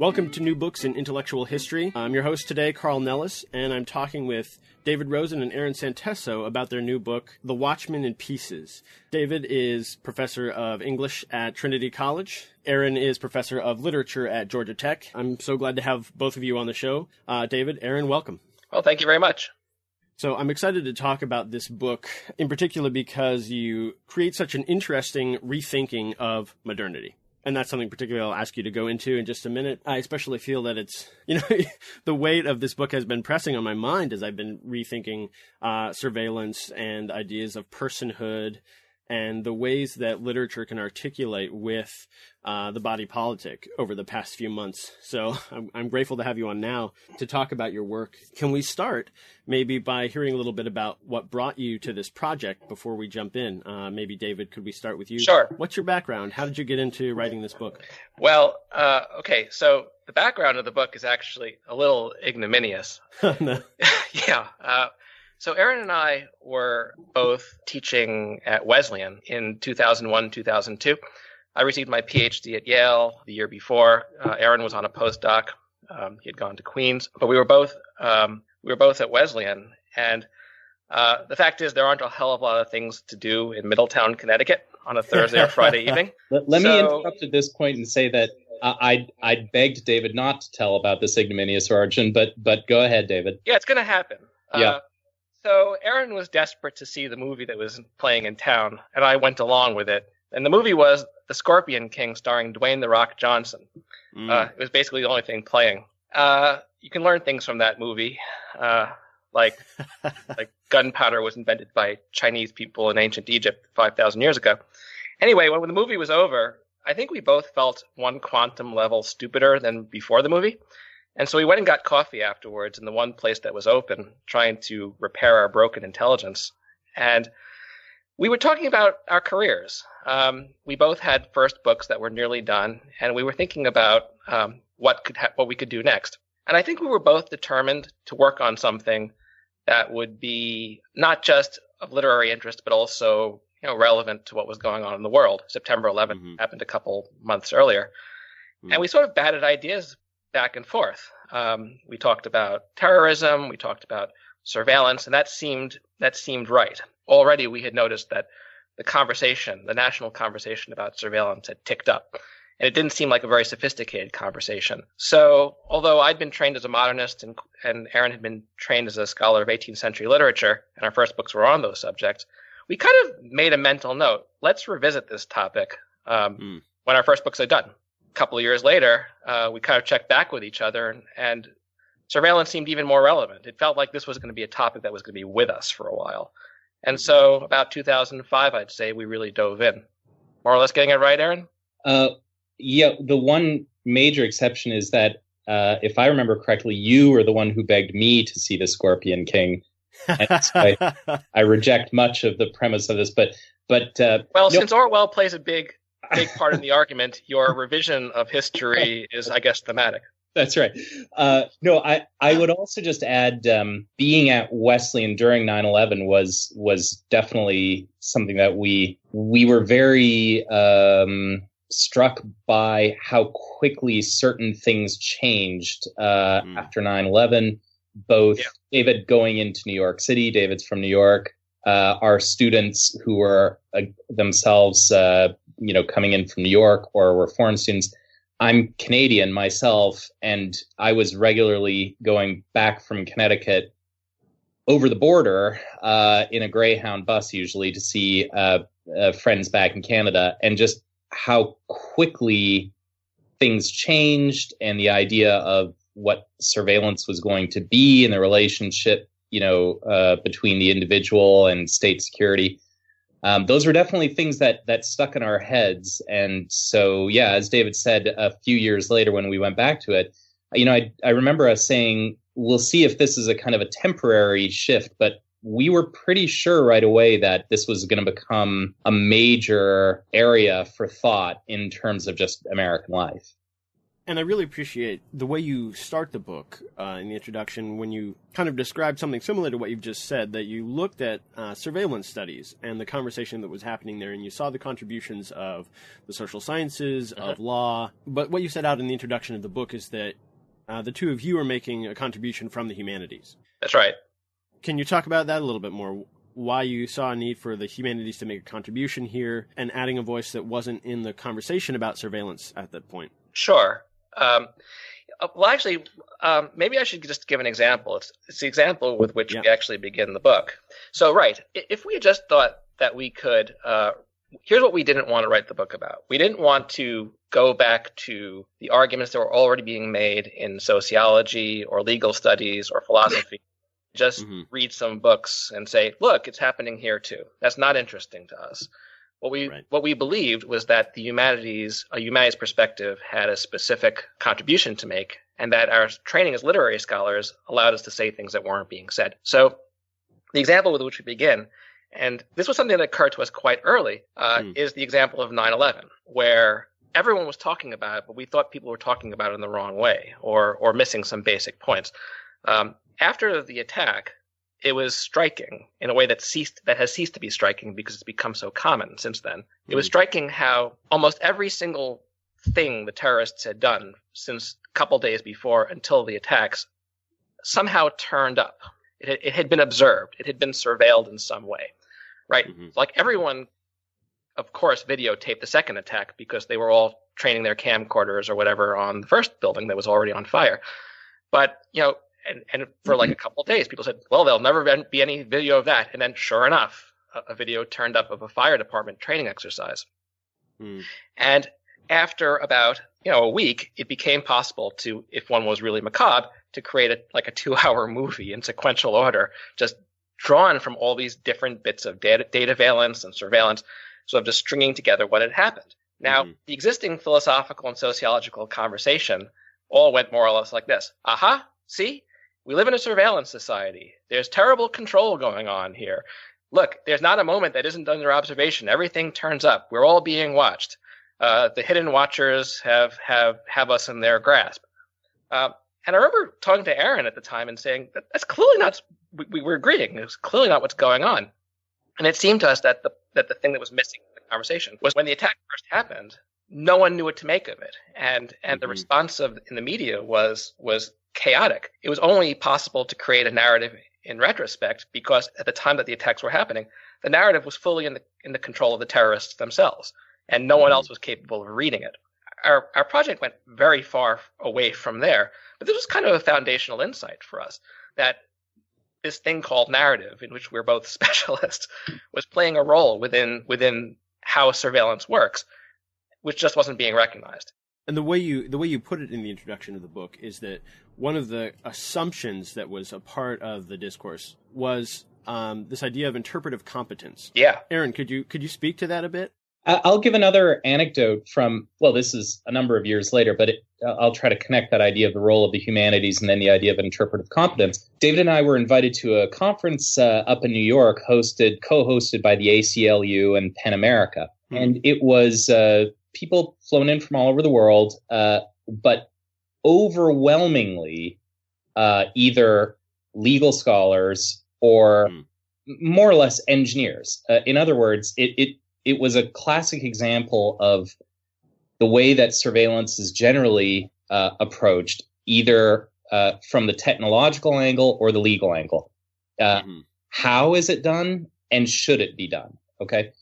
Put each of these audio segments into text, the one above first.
Welcome to New Books in Intellectual History. I'm your host today, Carl Nellis, and I'm talking with David Rosen and Aaron Santesso about their new book, The Watchman in Pieces. David is professor of English at Trinity College. Aaron is professor of literature at Georgia Tech. I'm so glad to have both of you on the show. David, Aaron, welcome. Well, thank you very much. So I'm excited to talk about this book, in particular because you create such an interesting rethinking of modernity. And that's something particularly I'll ask you to go into in just a minute. I especially feel that it's, the weight of this book has been pressing on my mind as I've been rethinking surveillance and ideas of personhood and the ways that literature can articulate with the body politic over the past few months. So I'm grateful to have you on now to talk about your work. Can we start maybe by hearing a little bit about what brought you to this project before we jump in? Maybe, David, could we start with you? Sure. What's your background? How did you get into writing this book? Well, okay, so the background of the book is actually a little ignominious. No. Yeah. So Aaron and I were both teaching at Wesleyan in 2001, 2002. I received my PhD at Yale the year before. Aaron was on a postdoc. He had gone to Queens, but we were both at Wesleyan. And the fact is, there aren't a hell of a lot of things to do in Middletown, Connecticut on a Thursday or Friday evening. Let me interrupt at this point and say that I begged David not to tell about this ignominious origin, but go ahead, David. Yeah, it's going to happen. Yeah. So Aaron was desperate to see the movie that was playing in town, and I went along with it. And the movie was The Scorpion King, starring Dwayne "The Rock" Johnson. It was basically the only thing playing. You can learn things from that movie, like gunpowder was invented by Chinese people in ancient Egypt 5,000 years ago. Anyway, when the movie was over, I think we both felt one quantum level stupider than before the movie. And so we went and got coffee afterwards in the one place that was open, trying to repair our broken intelligence. And we were talking about our careers. We both had first books that were nearly done, and we were thinking about what we could do next. And I think we were both determined to work on something that would be not just of literary interest, but also relevant to what was going on in the world. September 11th happened a couple months earlier. And we sort of batted ideas back and forth. We talked about terrorism, we talked about surveillance, and that seemed right. Already we had noticed that the national conversation about surveillance had ticked up, and it didn't seem like a very sophisticated conversation. So although I'd been trained as a modernist and Aaron had been trained as a scholar of 18th century literature, and our first books were on those subjects, we kind of made a mental note. Let's revisit this topic when our first books are done. A couple of years later, we kind of checked back with each other, and surveillance seemed even more relevant. It felt like this was going to be a topic that was going to be with us for a while. And so about 2005, I'd say we really dove in. More or less getting it right, Aaron? Yeah, the one major exception is that, if I remember correctly, you were the one who begged me to see The Scorpion King. And so I reject much of the premise of this, but since Orwell plays a big part in the argument, your revision of history is, I guess, thematic. That's right. I would also just add, being at Wesleyan during 9/11 was definitely something that we were very struck by how quickly certain things changed after 9/11. Both David going into New York City, David's from New York, our students who were themselves coming in from New York or were foreign students. I'm Canadian myself, and I was regularly going back from Connecticut over the border in a Greyhound bus, usually, to see friends back in Canada, and just how quickly things changed and the idea of what surveillance was going to be and the relationship, between the individual and state security. Those were definitely things that stuck in our heads. And so, as David said, a few years later when we went back to it, I remember us saying, we'll see if this is a kind of a temporary shift, but we were pretty sure right away that this was going to become a major area for thought in terms of just American life. And I really appreciate the way you start the book in the introduction when you kind of describe something similar to what you've just said, that you looked at surveillance studies and the conversation that was happening there, and you saw the contributions of the social sciences, of law. But what you set out in the introduction of the book is that the two of you are making a contribution from the humanities. That's right. Can you talk about that a little bit more? Why you saw a need for the humanities to make a contribution here and adding a voice that wasn't in the conversation about surveillance at that point? Sure. Well, actually, maybe I should just give an example. It's the example with which we actually begin the book. So, right, if we had just thought that we could, here's what we didn't want to write the book about. We didn't want to go back to the arguments that were already being made in sociology or legal studies or philosophy. Just read some books and say, look, it's happening here too. That's not interesting to us. What we believed was that a humanities perspective had a specific contribution to make, and that our training as literary scholars allowed us to say things that weren't being said. So the example with which we begin, and this was something that occurred to us quite early, is the example of 9/11, where everyone was talking about it, but we thought people were talking about it in the wrong way or missing some basic points. After the attack, it was striking in a way that has ceased to be striking because it's become so common since then. It was striking how almost every single thing the terrorists had done since a couple days before until the attacks somehow turned up. It had been observed. It had been surveilled in some way, right? Like everyone, of course, videotaped the second attack because they were all training their camcorders or whatever on the first building that was already on fire. But, and for like a couple of days, people said, well, there'll never be any video of that. And then sure enough, a video turned up of a fire department training exercise. And after about, a week, it became possible to, if one was really macabre, to create a 2-hour movie in sequential order, just drawn from all these different bits of data valence and surveillance, sort of just stringing together what had happened. Now, the existing philosophical and sociological conversation all went more or less like this. Aha, see? We live in a surveillance society. There's terrible control going on here. Look, there's not a moment that isn't under observation. Everything turns up. We're all being watched. The hidden watchers have us in their grasp. And I remember talking to Aaron at the time and saying, that's clearly not, we were agreeing. It was clearly not what's going on. And it seemed to us that the thing that was missing in the conversation was when the attack first happened, no one knew what to make of it. And the response in the media was chaotic. It was only possible to create a narrative in retrospect because at the time that the attacks were happening, the narrative was fully in the control of the terrorists themselves, and no one else was capable of reading it. Our project went very far away from there, but this was kind of a foundational insight for us that this thing called narrative, in which we're both specialists, was playing a role within how surveillance works, which just wasn't being recognized. And the way you put it in the introduction of the book is that one of the assumptions that was a part of the discourse was this idea of interpretive competence. Yeah. Aaron, could you speak to that a bit? I'll give another anecdote from, this is a number of years later, but I'll try to connect that idea of the role of the humanities and then the idea of interpretive competence. David and I were invited to a conference up in New York, co-hosted by the ACLU and PEN America. And it was people flown in from all over the world, but overwhelmingly either legal scholars or more or less engineers. In other words, it was a classic example of the way that surveillance is generally approached, either from the technological angle or the legal angle. How is it done, and should it be done? Okay.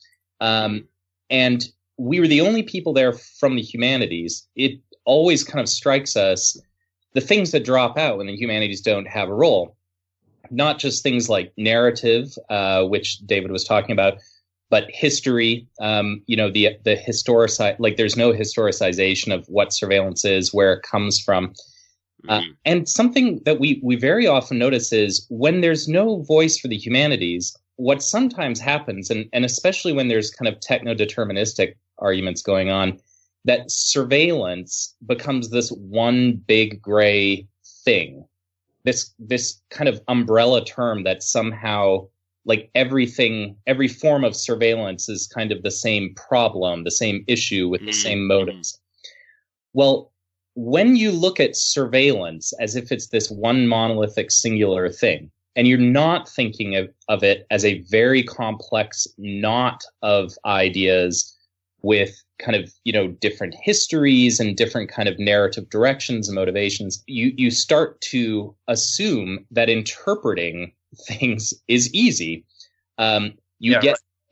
And we were the only people there from the humanities. It always kind of strikes us the things that drop out when the humanities don't have a role, not just things like narrative, which David was talking about, but history, the historic, there's no historicization of what surveillance is, where it comes from. And something that we very often notice is when there's no voice for the humanities, what sometimes happens, and especially when there's kind of techno-deterministic arguments going on, that surveillance becomes this one big gray thing, this kind of umbrella term that somehow, like every form of surveillance is kind of the same problem, the same issue with the same motives. Well, when you look at surveillance as if it's this one monolithic singular thing, and you're not thinking of it as a very complex knot of ideas with kind of, different histories and different kind of narrative directions and motivations, you start to assume that interpreting things is easy. You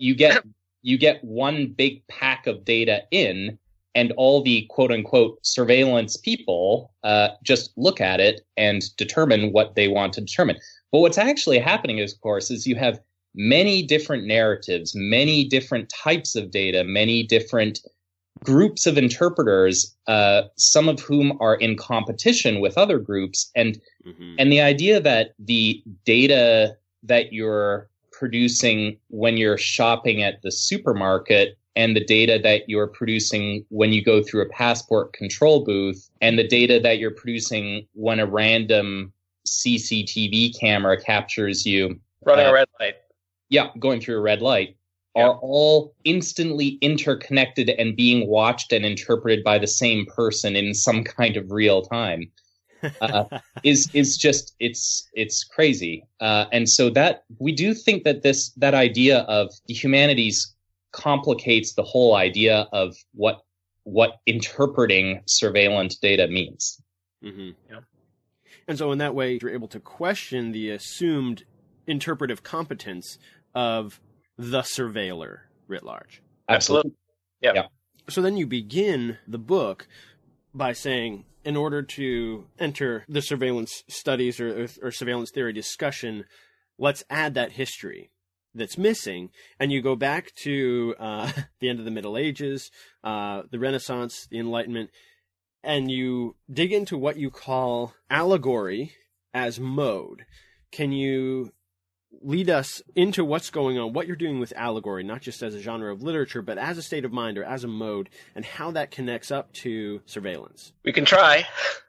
get one big pack of data in, and all the quote unquote surveillance people just look at it and determine what they want to determine. But what's actually happening, of course, is you have many different narratives, many different types of data, many different groups of interpreters, some of whom are in competition with other groups. And the idea that the data that you're producing when you're shopping at the supermarket and the data that you're producing when you go through a passport control booth and the data that you're producing when a random CCTV camera captures you running a red light. Yeah, going through a red light, are all instantly interconnected and being watched and interpreted by the same person in some kind of real time. Is just it's crazy, and so that we do think that that idea of the humanities complicates the whole idea of what interpreting surveillance data means. Mm-hmm. Yeah. And so in that way, you're able to question the assumed interpretive competence of the surveiller writ large. Absolutely. Yeah. So then you begin the book by saying, in order to enter the surveillance studies or surveillance theory discussion, let's add that history that's missing. And you go back to the end of the Middle Ages, the Renaissance, the Enlightenment, and you dig into what you call allegory as mode. Can you lead us into what's going on, what you're doing with allegory, not just as a genre of literature, but as a state of mind or as a mode, and how that connects up to surveillance? We can try.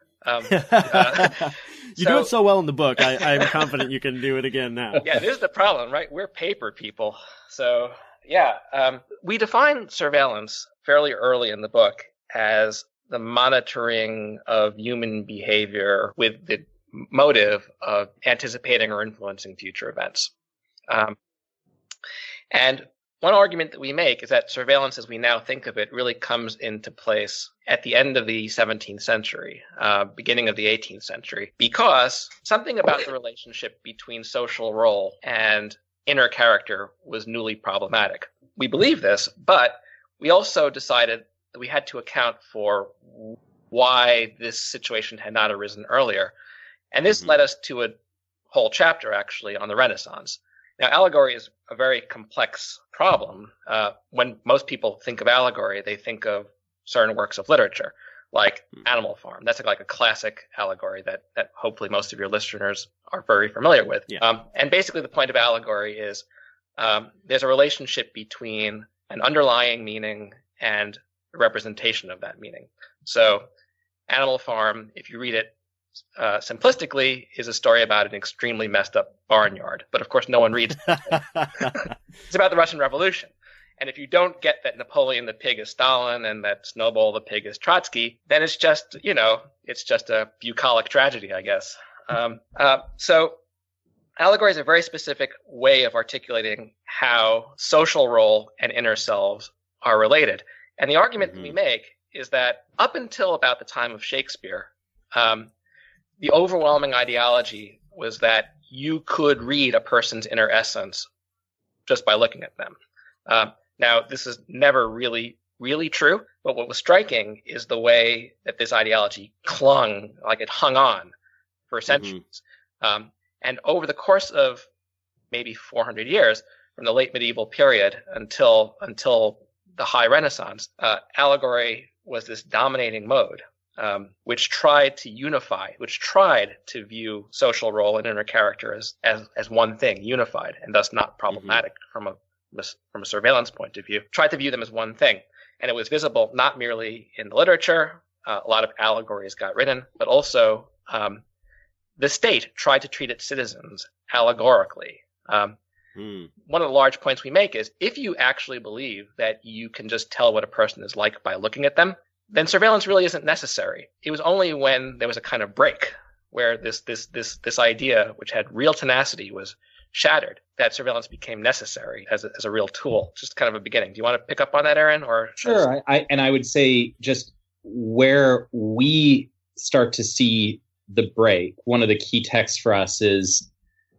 You do it so well in the book. I'm confident you can do it again now. Yeah, this is the problem, right? We're paper people. So, we define surveillance fairly early in the book as the monitoring of human behavior with the motive of anticipating or influencing future events. And one argument that we make is that surveillance, as we now think of it, really comes into place at the end of the 17th century, beginning of the 18th century, because something about the relationship between social role and inner character was newly problematic. We believe this, but we also decided that we had to account for why this situation had not arisen earlier. And this led us to a whole chapter, actually, on the Renaissance. Now, allegory is a very complex problem. When most people think of allegory, they think of certain works of literature, like Animal Farm. That's like a classic allegory that hopefully most of your listeners are very familiar with. Yeah. And basically the point of allegory is there's a relationship between an underlying meaning and a representation of that meaning. So Animal Farm, if you read it simplistically, is a story about an extremely messed up barnyard. But of course, no one reads it. It's about the Russian Revolution. And if you don't get that Napoleon the pig is Stalin and that Snowball the pig is Trotsky, then it's just, it's just a bucolic tragedy, I guess. So allegory is a very specific way of articulating how social role and inner selves are related. And the argument that we make is that up until about the time of Shakespeare, the overwhelming ideology was that you could read a person's inner essence just by looking at them. Now, this is never really true, but what was striking is the way that this ideology clung, like it hung on for centuries. And over the course of maybe 400 years, from the late medieval period until the high Renaissance, allegory was this dominating mode, which tried to unify, which tried to view social role and inner character as one thing, unified, and thus not problematic from a surveillance point of view, tried to view them as one thing. And it was visible not merely in the literature, a lot of allegories got written, but also the state tried to treat its citizens allegorically. One of the large points we make is if you actually believe that you can just tell what a person is like by looking at them, then surveillance really isn't necessary. It was only when there was a kind of break where this idea, which had real tenacity, was shattered, that surveillance became necessary as a real tool. Just kind of a beginning. Do you want to pick up on that, Aaron? Or sure. I would say just where we start to see the break. One of the key texts for us is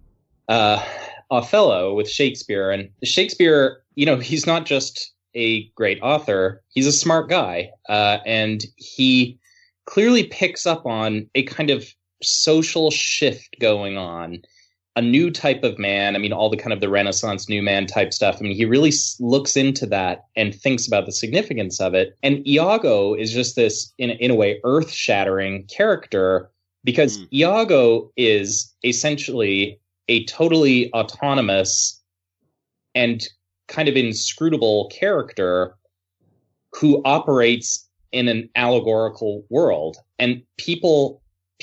Othello with Shakespeare, and Shakespeare, he's not just a great author, he's a smart guy, and he clearly picks up on a kind of social shift going on, a new type of man. I mean, all the kind of the Renaissance new man type stuff. I mean, he really looks into that and thinks about the significance of it. And Iago is just this, in a way, earth-shattering character, because Iago is essentially a totally autonomous and kind of inscrutable character who operates in an allegorical world. And people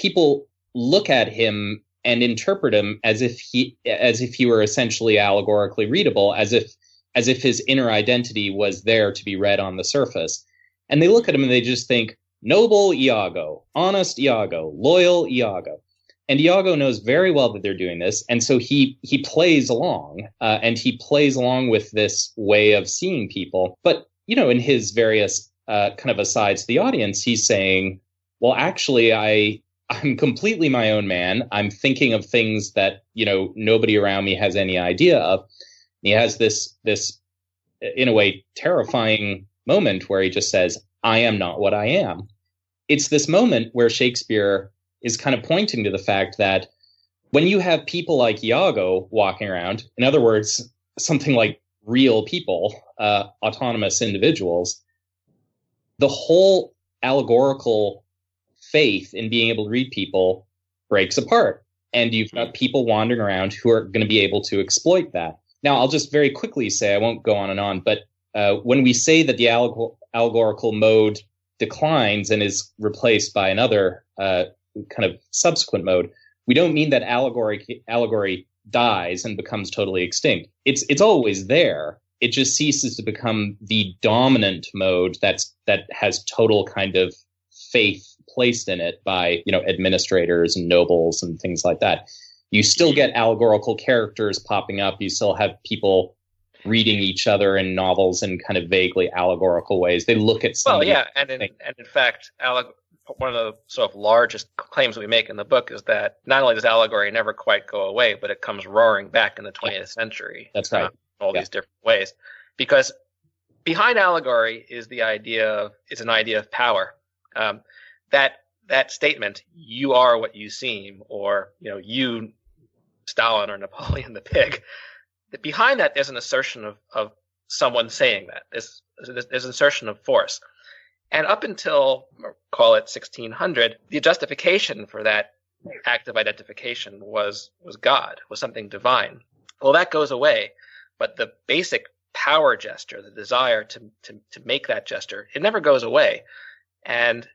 look at him and interpret him as if he were essentially allegorically readable, as if his inner identity was there to be read on the surface. And they look at him and they just think, noble Iago, honest Iago, loyal Iago. And Iago knows very well that they're doing this, and so he plays along, and he plays along with this way of seeing people. But, in his various kind of asides to the audience, he's saying, well, actually, I'm completely my own man. I'm thinking of things that, nobody around me has any idea of. And he has this, in a way, terrifying moment where he just says, I am not what I am. It's this moment where Shakespeare is kind of pointing to the fact that when you have people like Iago walking around, in other words, something like real people, autonomous individuals, the whole allegorical faith in being able to read people breaks apart. And you've got people wandering around who are going to be able to exploit that. Now, I'll just very quickly say, I won't go on and on, but when we say that the allegorical mode declines and is replaced by another kind of subsequent mode, we don't mean that allegory dies and becomes totally extinct. It's always there. It just ceases to become the dominant mode that has total kind of faith placed in it by administrators and nobles and things like that. You still get allegorical characters popping up. You still have people reading each other in novels in kind of vaguely allegorical ways. They look at somebody. Well, yeah, and in fact, one of the sort of largest claims that we make in the book is that not only does allegory never quite go away, but it comes roaring back in the 20th century. That's right. In all these different ways. Because behind allegory is an idea of power. That statement, you are what you seem, or you, Stalin or Napoleon the Pig, that behind that there's an assertion of someone saying that. There's an assertion of force. And up until, call it 1600, the justification for that act of identification was God, was something divine. Well, that goes away, but the basic power gesture, the desire to make that gesture, it never goes away. And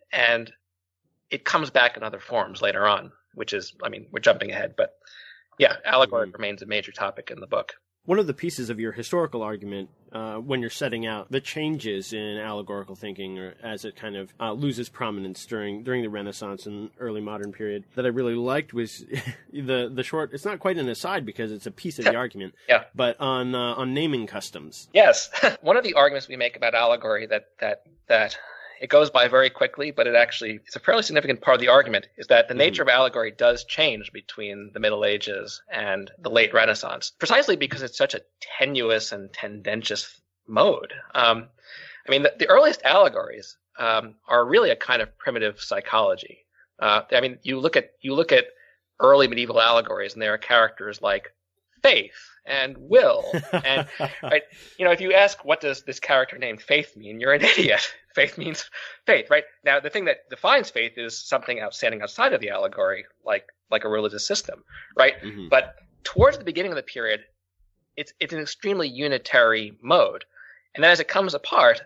it comes back in other forms later on, which is, we're jumping ahead, but yeah, allegory remains a major topic in the book. One of the pieces of your historical argument, when you're setting out the changes in allegorical thinking, or as it kind of loses prominence during the Renaissance and early modern period, that I really liked was the short. It's not quite an aside because it's a piece of the argument. Yeah. But on naming customs. Yes, one of the arguments we make about allegory that it goes by very quickly, but it's a fairly significant part of the argument, is that the nature of allegory does change between the Middle Ages and the late Renaissance, precisely because it's such a tenuous and tendentious mode. The earliest allegories are really a kind of primitive psychology. You look at early medieval allegories, and there are characters like faith and will, and right. If you ask what does this character named Faith mean, you're an idiot. Faith means faith, right? Now, the thing that defines faith is something outstanding outside of the allegory, like a religious system, right? Mm-hmm. But towards the beginning of the period, it's an extremely unitary mode, and then as it comes apart,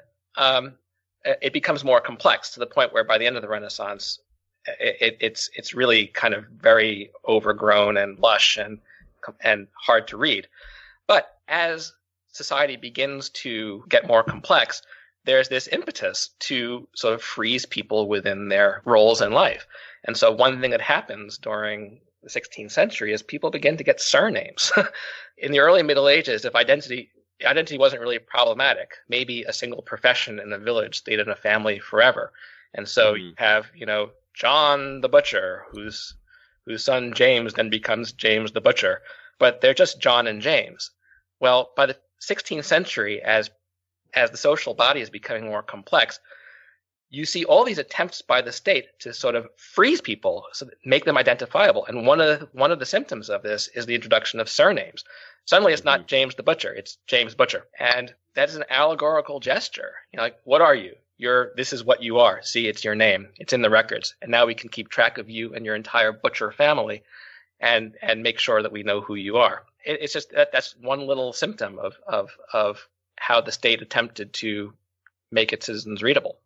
it becomes more complex to the point where by the end of the Renaissance, it's really kind of very overgrown and lush and hard to read. But as society begins to get more complex, there's this impetus to sort of freeze people within their roles in life. And so one thing that happens during the 16th century is people begin to get surnames. In the early Middle Ages, if identity wasn't really problematic, maybe a single profession in a village stayed in a family forever. And so you have, John the Butcher, whose son James then becomes James the Butcher, but they're just John and James. Well, by the 16th century, as the social body is becoming more complex, you see all these attempts by the state to sort of freeze people, so make them identifiable. And one of the symptoms of this is the introduction of surnames. Suddenly, it's not James the Butcher; it's James Butcher, and that is an allegorical gesture. Like, what are you? This is what you are. See, it's your name. It's in the records, and now we can keep track of you and your entire Butcher family, and make sure that we know who you are. It's just that's one little symptom of how the state attempted to make its citizens readable.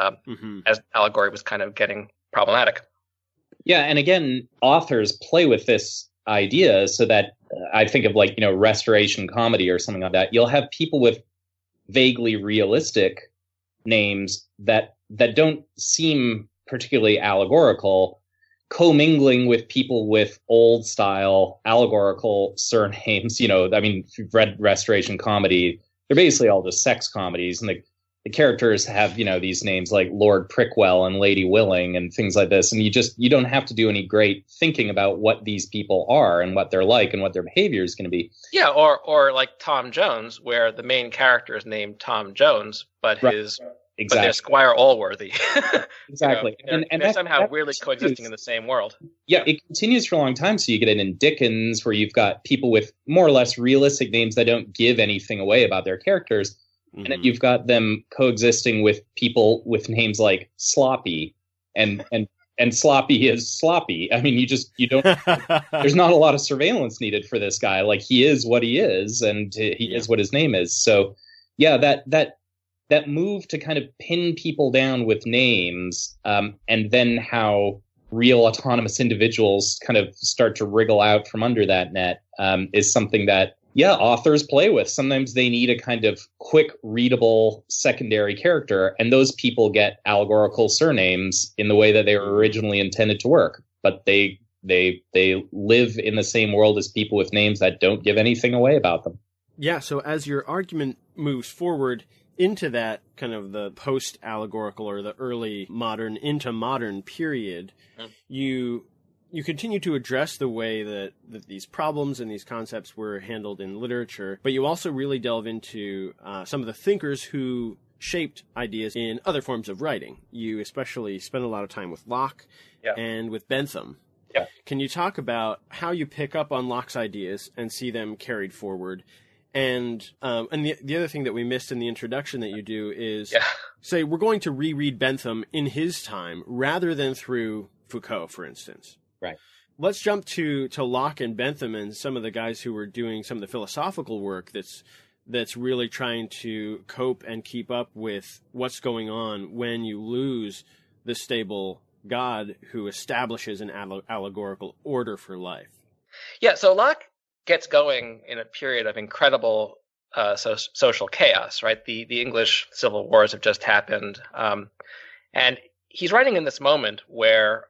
As allegory was kind of getting problematic. Yeah, and again, authors play with this idea so that I think of restoration comedy or something like that. You'll have people with vaguely realistic names that don't seem particularly allegorical, commingling with people with old style allegorical surnames. If you've read restoration comedy, they're basically all just sex comedies, and the characters have, these names like Lord Prickwell and Lady Willing and things like this. And you don't have to do any great thinking about what these people are and what they're like and what their behavior is going to be. Yeah. Or like Tom Jones, where the main character is named Tom Jones, but Exactly. But they're Squire Allworthy. Exactly. And they're somehow weirdly coexisting in the same world. Yeah. It continues for a long time. So you get it in Dickens, where you've got people with more or less realistic names that don't give anything away about their characters. And then you've got them coexisting with people with names like Sloppy, and Sloppy is sloppy. I mean, you don't. There's not a lot of surveillance needed for this guy. Like, he is what he is, and he is what his name is. So, yeah, that move to kind of pin people down with names, and then how real autonomous individuals kind of start to wriggle out from under that net, is something that. Yeah, authors play with. Sometimes they need a kind of quick, readable secondary character, and those people get allegorical surnames in the way that they were originally intended to work. But they live in the same world as people with names that don't give anything away about them. Yeah, so as your argument moves forward into that kind of the post-allegorical or the early modern into modern period, you continue to address the way that these problems and these concepts were handled in literature, but you also really delve into some of the thinkers who shaped ideas in other forms of writing. You especially spend a lot of time with Locke and with Bentham. Yeah. Can you talk about how you pick up on Locke's ideas and see them carried forward? And the other thing that we missed in the introduction that you do is say we're going to reread Bentham in his time rather than through Foucault, for instance. Right. Let's jump to Locke and Bentham and some of the guys who were doing some of the philosophical work that's really trying to cope and keep up with what's going on when you lose the stable God who establishes an allegorical order for life. Yeah, so Locke gets going in a period of incredible social chaos, right? The English civil wars have just happened, and he's writing in this moment where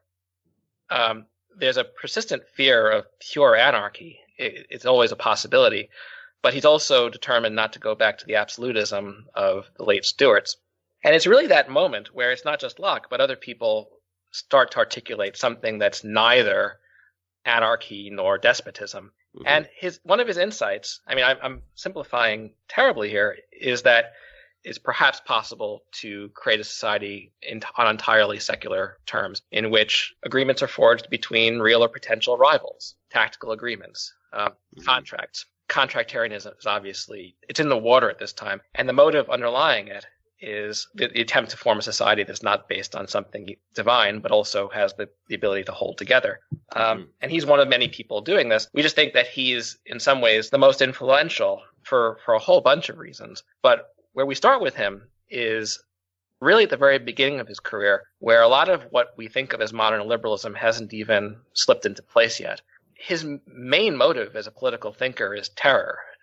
there's a persistent fear of pure anarchy. It's always a possibility, but he's also determined not to go back to the absolutism of the late Stuarts. And it's really that moment where it's not just Locke, but other people start to articulate something that's neither anarchy nor despotism. Mm-hmm. And one of his insights, I mean, I'm simplifying terribly here, is that it's perhaps possible to create a society on entirely secular terms, in which agreements are forged between real or potential rivals, tactical agreements, contracts. Contractarianism is obviously, it's in the water at this time. And the motive underlying it is the attempt to form a society that's not based on something divine, but also has the ability to hold together. And he's one of many people doing this. We just think that he's, in some ways, the most influential for a whole bunch of reasons. But where we start with him is really at the very beginning of his career, where a lot of what we think of as modern liberalism hasn't even slipped into place yet. His main motive as a political thinker is terror.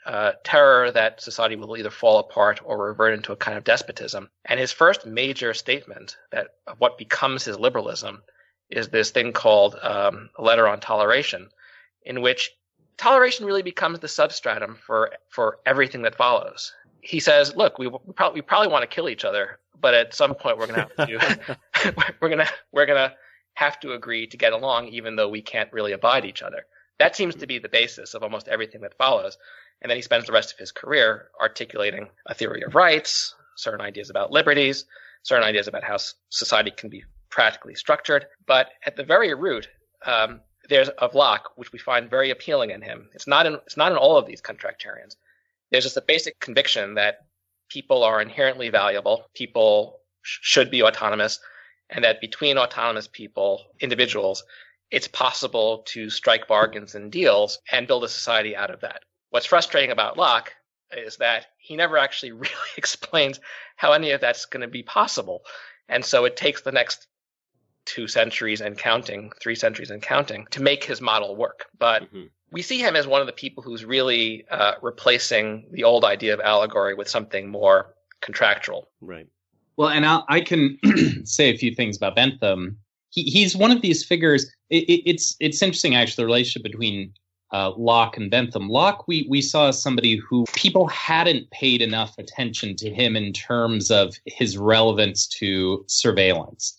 terror that society will either fall apart or revert into a kind of despotism. And his first major statement that of what becomes his liberalism is this thing called a letter on toleration, in which toleration really becomes the substratum for everything that follows. He says, look, we probably want to kill each other, but at some point we're going to have to we're going to have to agree to get along, even though we can't really abide each other. That seems to be the basis of almost everything that follows. And then he spends the rest of his career articulating a theory of rights, certain ideas about liberties, certain ideas about how society can be practically structured. But at the very root, there's of Locke, which we find very appealing in him. It's not in all of these contractarians. There's just a basic conviction that people are inherently valuable, people should be autonomous, and that between autonomous individuals, it's possible to strike bargains and deals and build a society out of that. What's frustrating about Locke is that he never actually really explains how any of that's going to be possible. And so it takes the next 2 centuries and counting, 3 centuries and counting, to make his model work. But we see him as one of the people who's really replacing the old idea of allegory with something more contractual. Right. Well, and I can say a few things about Bentham. He's one of these figures. It's interesting, actually, the relationship between Locke and Bentham. Locke, we saw as somebody who people hadn't paid enough attention to him in terms of his relevance to surveillance.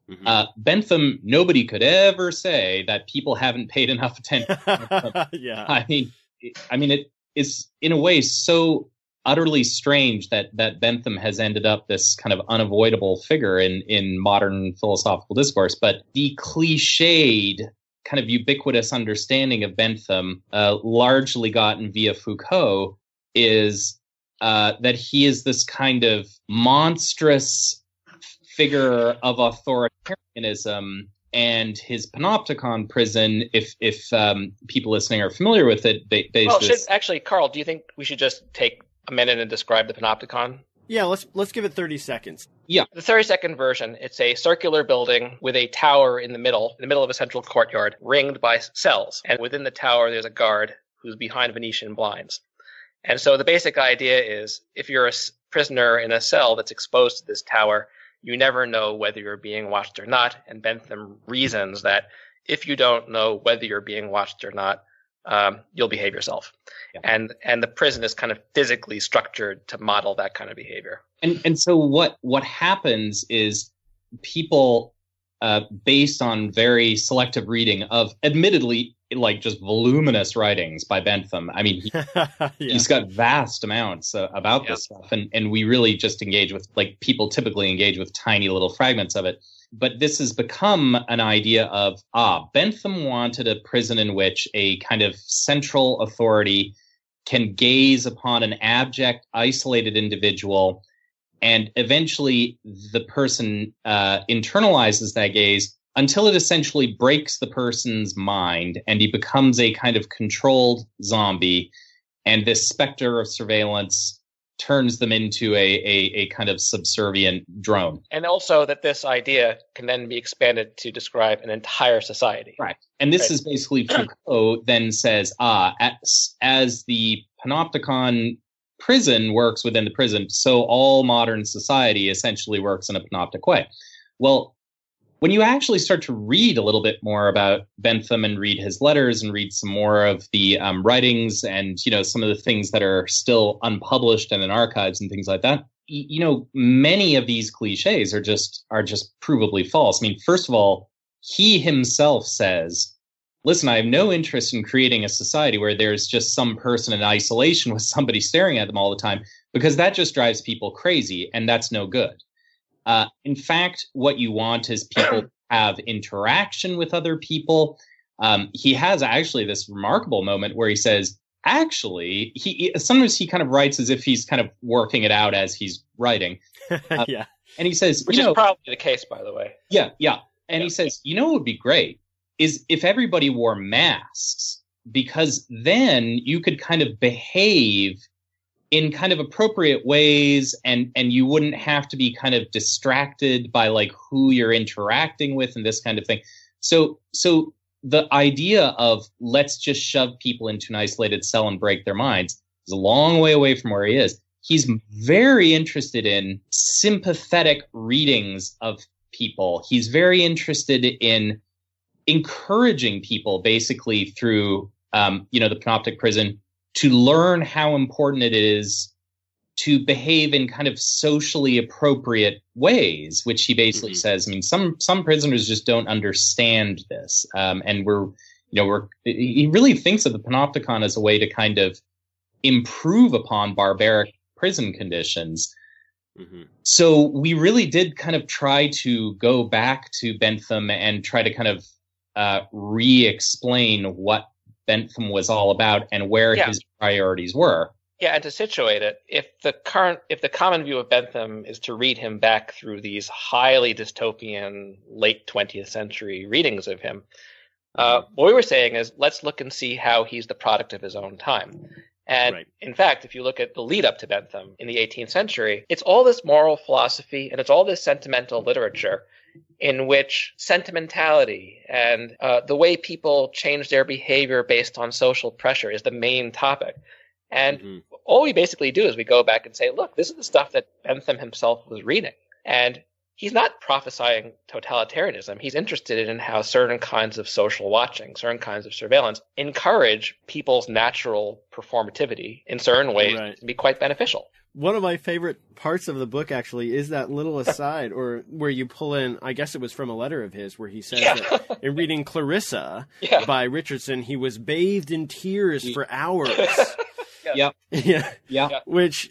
Bentham, nobody could ever say that people haven't paid enough attention. Yeah. I mean, it is in a way so utterly strange that Bentham has ended up this kind of unavoidable figure in modern philosophical discourse. But the cliched kind of ubiquitous understanding of Bentham, largely gotten via Foucault, is that he is this kind of monstrous figure of authoritarianism, and his panopticon prison, if people listening are familiar with it, actually, Carl, do you think we should just take a minute and describe the panopticon? Yeah, let's give it 30 seconds. Yeah. The 30-second version, it's a circular building with a tower in the middle of a central courtyard, ringed by cells. And within the tower, there's a guard who's behind Venetian blinds. And so the basic idea is, if you're a prisoner in a cell that's exposed to this tower, you never know whether you're being watched or not. And Bentham reasons that if you don't know whether you're being watched or not, you'll behave yourself. Yeah. And the prison is kind of physically structured to model that kind of behavior. And so what happens is people, based on very selective reading of admittedly like just voluminous writings by Bentham. I mean, he's got vast amounts about this stuff, and we really just engage with, like, people typically engage with tiny little fragments of it. But this has become an idea of, Bentham wanted a prison in which a kind of central authority can gaze upon an abject, isolated individual, and eventually the person internalizes that gaze until it essentially breaks the person's mind and he becomes a kind of controlled zombie, and this specter of surveillance turns them into a kind of subservient drone. And also that this idea can then be expanded to describe an entire society. Right. And this is basically Foucault then says, as the panopticon prison works within the prison, so all modern society essentially works in a panoptic way. Well, when you actually start to read a little bit more about Bentham and read his letters and read some more of the writings and, some of the things that are still unpublished and in archives and things like that, many of these cliches are just provably false. I mean, first of all, he himself says, listen, I have no interest in creating a society where there's just some person in isolation with somebody staring at them all the time, because that just drives people crazy, and that's no good. In fact, what you want is people to have interaction with other people. He has actually this remarkable moment where he says, actually, sometimes he kind of writes as if he's kind of working it out as he's writing. Yeah. And he says, which is probably the case, by the way. Yeah. And he says, what would be great is if everybody wore masks, because then you could kind of behave in kind of appropriate ways, and you wouldn't have to be kind of distracted by like who you're interacting with and this kind of thing. So the idea of let's just shove people into an isolated cell and break their minds He's a long way away from where he is. He's very interested in sympathetic readings of people. He's very interested in encouraging people, basically through, the Panoptic Prison, to learn how important it is to behave in kind of socially appropriate ways, which he basically says. I mean, some prisoners just don't understand this, and he really thinks of the Panopticon as a way to kind of improve upon barbaric prison conditions. So we really did kind of try to go back to Bentham and try to kind of re-explain what Bentham was all about and where his priorities were. Yeah, and to situate it, if the common view of Bentham is to read him back through these highly dystopian late 20th century readings of him, what we were saying is let's look and see how he's the product of his own time. And in fact, if you look at the lead up to Bentham in the 18th century, it's all this moral philosophy and it's all this sentimental literature in which sentimentality and the way people change their behavior based on social pressure is the main topic. And all we basically do is we go back and say, look, this is the stuff that Bentham himself was reading. And he's not prophesying totalitarianism. He's interested in how certain kinds of social watching, certain kinds of surveillance encourage people's natural performativity in certain ways to be quite beneficial. One of my favorite parts of the book, actually, is that little aside, or where you pull in, I guess it was from a letter of his, where he says that in reading Clarissa by Richardson, he was bathed in tears for hours. Which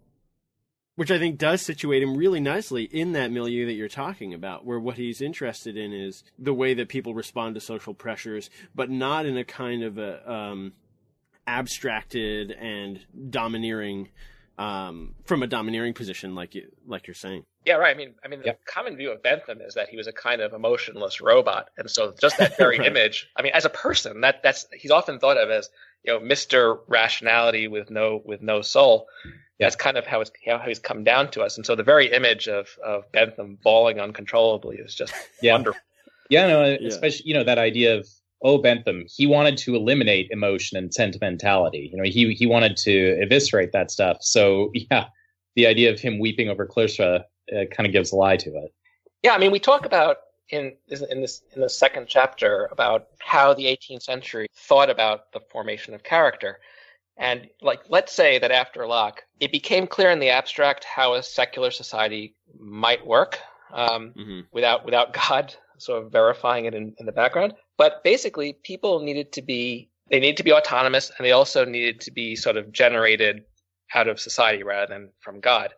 I think does situate him really nicely in that milieu that you're talking about, where what he's interested in is the way that people respond to social pressures, but not in a kind of a abstracted and domineering, from a domineering position, like you're saying. Yeah, right. I mean, the common view of Bentham is that he was a kind of emotionless robot, and so just that very image. I mean, as a person, that's he's often thought of as Mr. Rationality with no soul. That's kind of how he's come down to us, and so the very image of Bentham bawling uncontrollably is just wonderful. Especially that idea of Bentham. He wanted to eliminate emotion and sentimentality. He wanted to eviscerate that stuff. So the idea of him weeping over Clarissa kind of gives a lie to it. Yeah, I mean, we talk about in the second chapter about how the 18th century thought about the formation of character. And let's say that after Locke, it became clear in the abstract how a secular society might work without God sort of verifying it in the background. But basically, people needed to be autonomous, and they also needed to be sort of generated out of society rather than from God.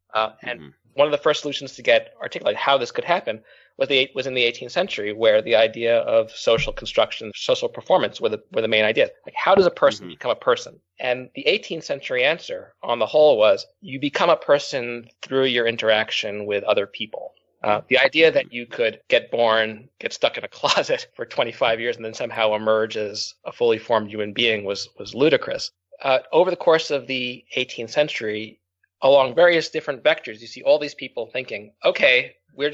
And one of the first solutions to get articulated how this could happen was in the 18th century, where the idea of social construction, social performance were the main idea. Like, how does a person become a person? And the 18th century answer, on the whole, was you become a person through your interaction with other people. The idea that you could get born, get stuck in a closet for 25 years, and then somehow emerge as a fully formed human being was ludicrous. Over the course of the 18th century, along various different vectors, you see all these people thinking, okay, we're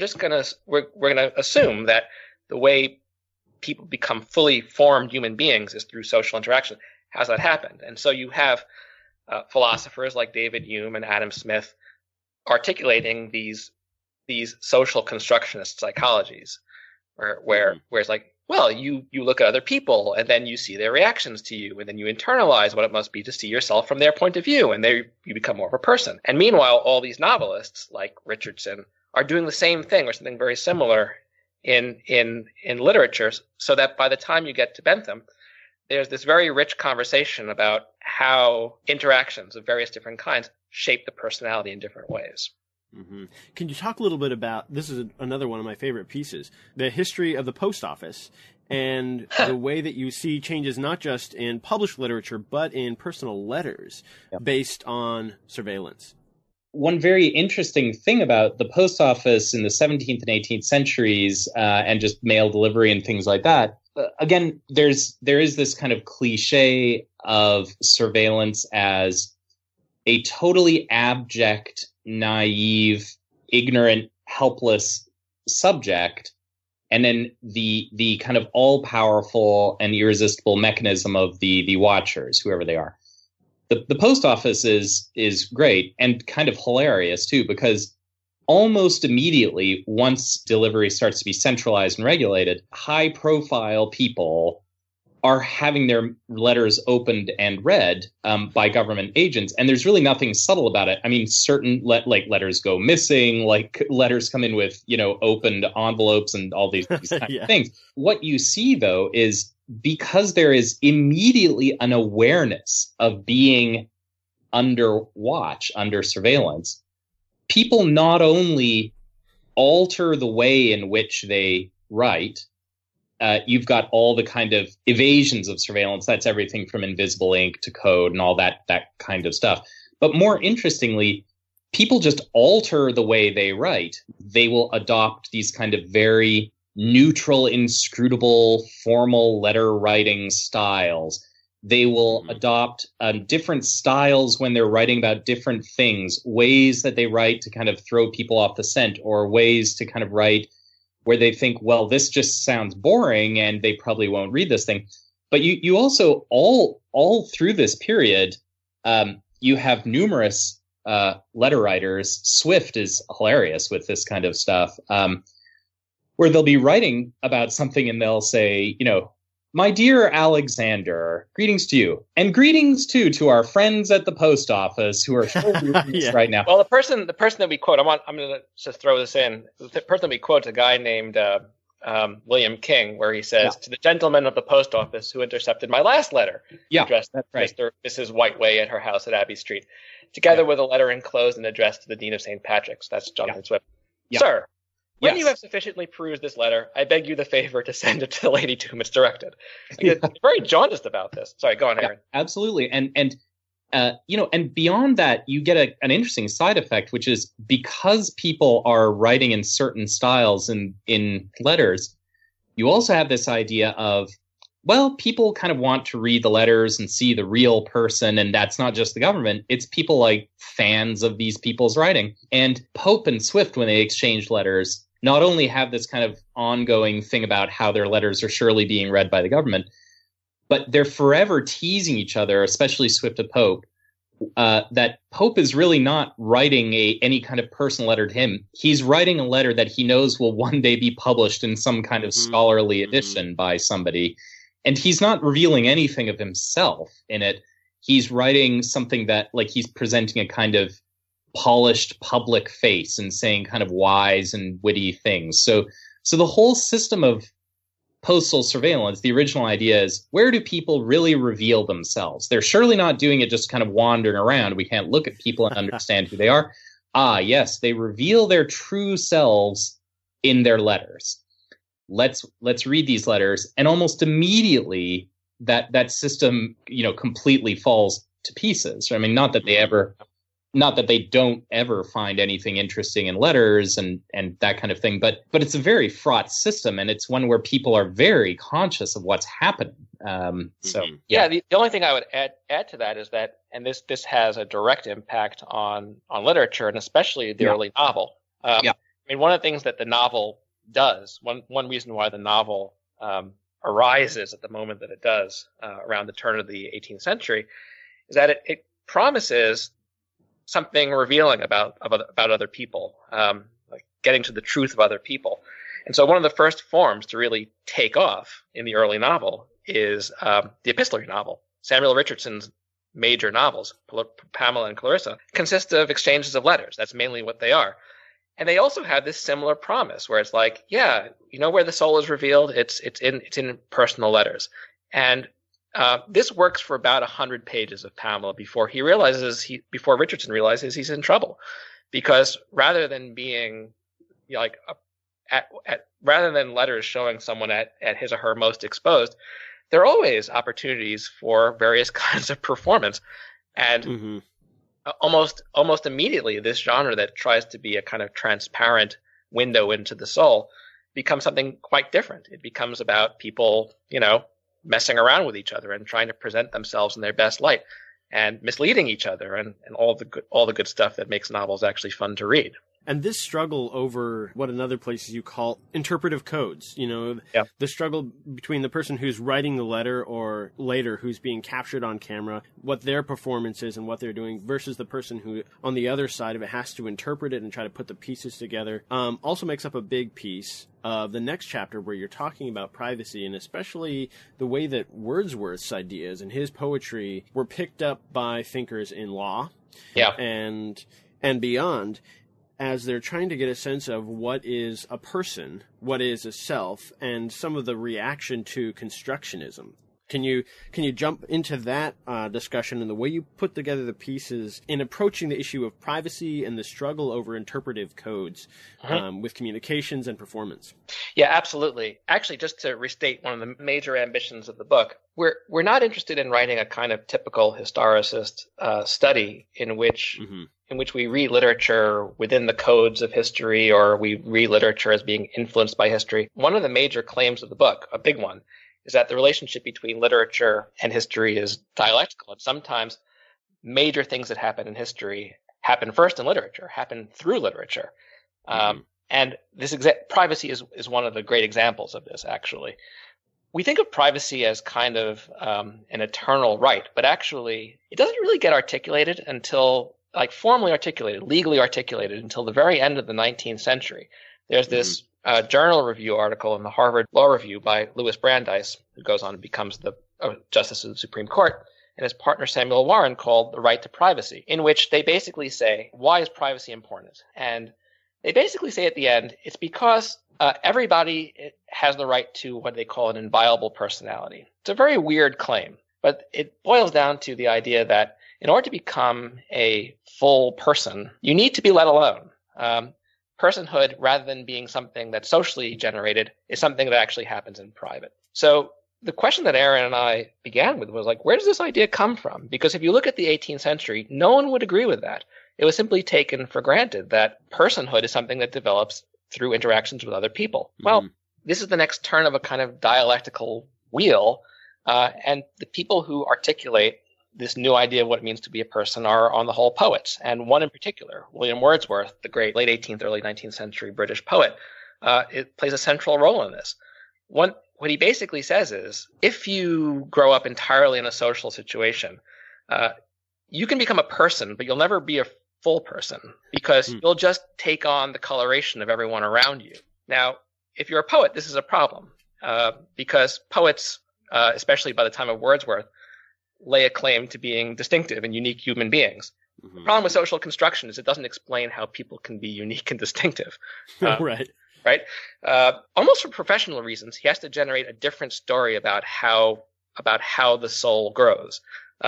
gonna assume that the way people become fully formed human beings is through social interaction. How's that happened? And so you have philosophers like David Hume and Adam Smith articulating these social constructionist psychologies, where it's like, well, you look at other people and then you see their reactions to you, and then you internalize what it must be to see yourself from their point of view, and there you become more of a person. And meanwhile, all these novelists like Richardson are doing the same thing or something very similar in literature, so that by the time you get to Bentham, there's this very rich conversation about how interactions of various different kinds shape the personality in different ways. Can you talk a little bit about, this is another one of my favorite pieces, the history of the post office and the way that you see changes not just in published literature, but in personal letters based on surveillance? One very interesting thing about the post office in the 17th and 18th centuries and just mail delivery and things like that, again, there is this kind of cliche of surveillance as a totally abject, naive, ignorant, helpless subject, and then the kind of all-powerful and irresistible mechanism of the watchers, whoever they are. the post office is great and kind of hilarious too, because almost immediately, once delivery starts to be centralized and regulated, high profile people are having their letters opened and read by government agents. And there's really nothing subtle about it. I mean, certain like letters go missing, like letters come in with, opened envelopes and all these kinds of things. What you see, though, is because there is immediately an awareness of being under watch, under surveillance, people not only alter the way in which they write. You've got all the kind of evasions of surveillance. That's everything from invisible ink to code and all that kind of stuff. But more interestingly, people just alter the way they write. They will adopt these kind of very neutral, inscrutable, formal letter writing styles. They will adopt different styles when they're writing about different things, ways that they write to kind of throw people off the scent, or ways to kind of write where they think, well, this just sounds boring and they probably won't read this thing. But you also, all through this period, you have numerous letter writers. Swift is hilarious with this kind of stuff, where they'll be writing about something and they'll say, my dear Alexander, greetings to you. And greetings, too, to our friends at the post office who are reading this right now. Well, the person that we quote, I'm going to just throw this in. The person that we quote is a guy named William King, where he says, to the gentleman of the post office who intercepted my last letter, addressed to Mrs. Whiteway at her house at Abbey Street, together with a letter enclosed and addressed to the Dean of St. Patrick's. That's Jonathan Swift. Sir, when you have sufficiently perused this letter, I beg you the favor to send it to the lady to whom it's directed. You're very jaundiced about this. Sorry, go on, Aaron. Absolutely. And beyond that, you get an interesting side effect, which is because people are writing in certain styles in letters, you also have this idea of, well, people kind of want to read the letters and see the real person, and that's not just the government. It's people like fans of these people's writing. And Pope and Swift, when they exchanged letters, not only have this kind of ongoing thing about how their letters are surely being read by the government, but they're forever teasing each other, especially Swift to Pope, that Pope is really not writing any kind of personal letter to him. He's writing a letter that he knows will one day be published in some kind of scholarly edition by somebody. And he's not revealing anything of himself in it. He's writing something that, like, he's presenting a kind of polished public face and saying kind of wise and witty things. So the whole system of postal surveillance, the original idea is, where do people really reveal themselves? They're surely not doing it just kind of wandering around. We can't look at people and understand who they are. Yes, they reveal their true selves in their letters. Let's read these letters, and almost immediately that system, completely falls to pieces. I mean, not that they don't ever find anything interesting in letters and that kind of thing, but it's a very fraught system, and it's one where people are very conscious of what's happening. The only thing I would add to that is that, and this has a direct impact on literature, and especially the early novel. I mean, one of the things that the novel does, one reason why the novel arises at the moment that it does, around the turn of the 18th century, is that it promises something revealing about other people, like getting to the truth of other people. And so one of the first forms to really take off in the early novel is the epistolary novel. Samuel Richardson's major novels, Pamela and Clarissa, consist of exchanges of letters. That's mainly what they are. And they also have this similar promise where it's like, where the soul is revealed, it's in personal letters. And this works for about 100 pages of Pamela before Richardson realizes he's in trouble, because rather than being rather than letters showing someone at his or her most exposed, there are always opportunities for various kinds of performance, and almost immediately this genre that tries to be a kind of transparent window into the soul becomes something quite different. It becomes about people, messing around with each other and trying to present themselves in their best light, and misleading each other, and all the good stuff that makes novels actually fun to read. And this struggle over what in other places you call interpretive codes, the struggle between the person who's writing the letter or later who's being captured on camera, what their performance is and what they're doing versus the person who on the other side of it has to interpret it and try to put the pieces together, also makes up a big piece of the next chapter where you're talking about privacy, and especially the way that Wordsworth's ideas and his poetry were picked up by thinkers in law and beyond, as they're trying to get a sense of what is a person, what is a self, and some of the reaction to constructionism. Can you jump into that discussion and the way you put together the pieces in approaching the issue of privacy and the struggle over interpretive codes with communications and performance? Yeah, absolutely. Actually, just to restate one of the major ambitions of the book, we're not interested in writing a kind of typical historicist study in which we read literature within the codes of history, or we read literature as being influenced by history. One of the major claims of the book, a big one, is that the relationship between literature and history is dialectical. And sometimes major things that happen in history happen first in literature, happen through literature. And this privacy is one of the great examples of this, actually. We think of privacy as kind of an eternal right, but actually it doesn't really get articulated until, formally articulated, legally articulated, until the very end of the 19th century. There's this journal review article in the Harvard Law Review by Louis Brandeis, who goes on and becomes the Justice of the Supreme Court, and his partner Samuel Warren, called The Right to Privacy, in which they basically say, why is privacy important? And they basically say at the end, it's because everybody has the right to what they call an inviolable personality. It's a very weird claim, but it boils down to the idea that in order to become a full person, you need to be let alone. Personhood, rather than being something that's socially generated, is something that actually happens in private. So the question that Aaron and I began with was where does this idea come from? Because if you look at the 18th century, no one would agree with that. It was simply taken for granted that personhood is something that develops through interactions with other people. Well, this is the next turn of a kind of dialectical wheel, and the people who articulate this new idea of what it means to be a person are, on the whole, poets. And one in particular, William Wordsworth, the great late 18th, early 19th century British poet, it plays a central role in this. What he basically says is, if you grow up entirely in a social situation, you can become a person, but you'll never be a full person, because you'll just take on the coloration of everyone around you. Now, if you're a poet, this is a problem, because poets, especially by the time of Wordsworth, lay a claim to being distinctive and unique human beings. The problem with social construction is it doesn't explain how people can be unique and distinctive. Right. Almost for professional reasons, he has to generate a different story about how the soul grows.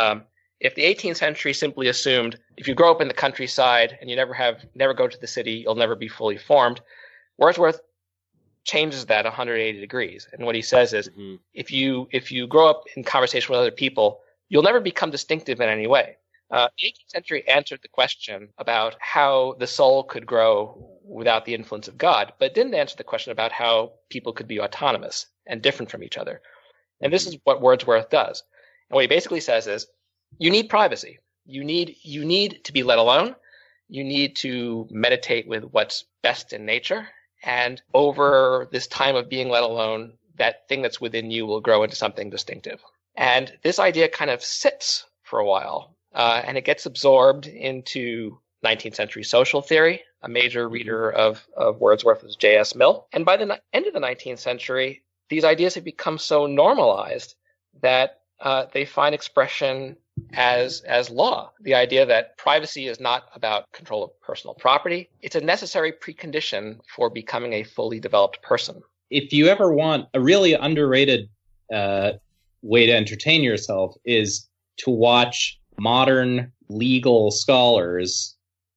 If the 18th century simply assumed if you grow up in the countryside and you never go to the city, you'll never be fully formed, Wordsworth changes that 180 degrees. And what he says is, if you grow up in conversation with other people, you'll never become distinctive in any way. The 18th century answered the question about how the soul could grow without the influence of God, but didn't answer the question about how people could be autonomous and different from each other. And this is what Wordsworth does. And what he basically says is, you need privacy. You need to be let alone. You need to meditate with what's best in nature. And over this time of being let alone, that thing that's within you will grow into something distinctive. And this idea kind of sits for a while, and it gets absorbed into 19th century social theory. A major reader of Wordsworth was J.S. Mill. And by the end of the 19th century, these ideas have become so normalized that they find expression as law. The idea that privacy is not about control of personal property. It's a necessary precondition for becoming a fully developed person. If you ever want a really underrated way to entertain yourself, is to watch modern legal scholars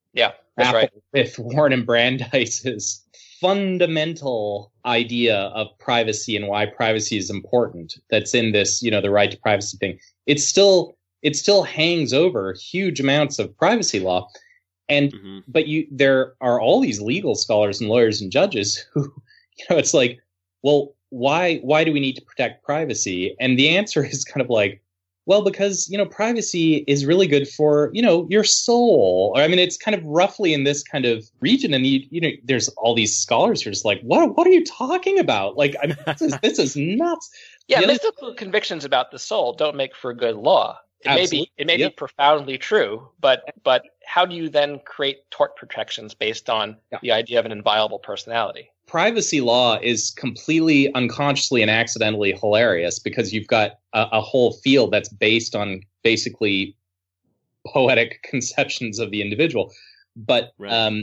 with Warren and Brandeis's fundamental idea of privacy and why privacy is important. That's in this, the right to privacy thing. It still hangs over huge amounts of privacy law. And but there are all these legal scholars and lawyers and judges who, it's like, well, why do we need to protect privacy? And the answer is kind of like, Well, because, privacy is really good for, your soul. Or, I mean, it's kind of roughly in this kind of region. And, there's all these scholars who are just like, what are you talking about? Like, I mean, this is nuts. Yeah, mystical convictions about the soul don't make for good law. It may be profoundly true, but how do you then create tort protections based on the idea of an inviolable personality? Privacy law is completely unconsciously and accidentally hilarious because you've got a whole field that's based on basically poetic conceptions of the individual. But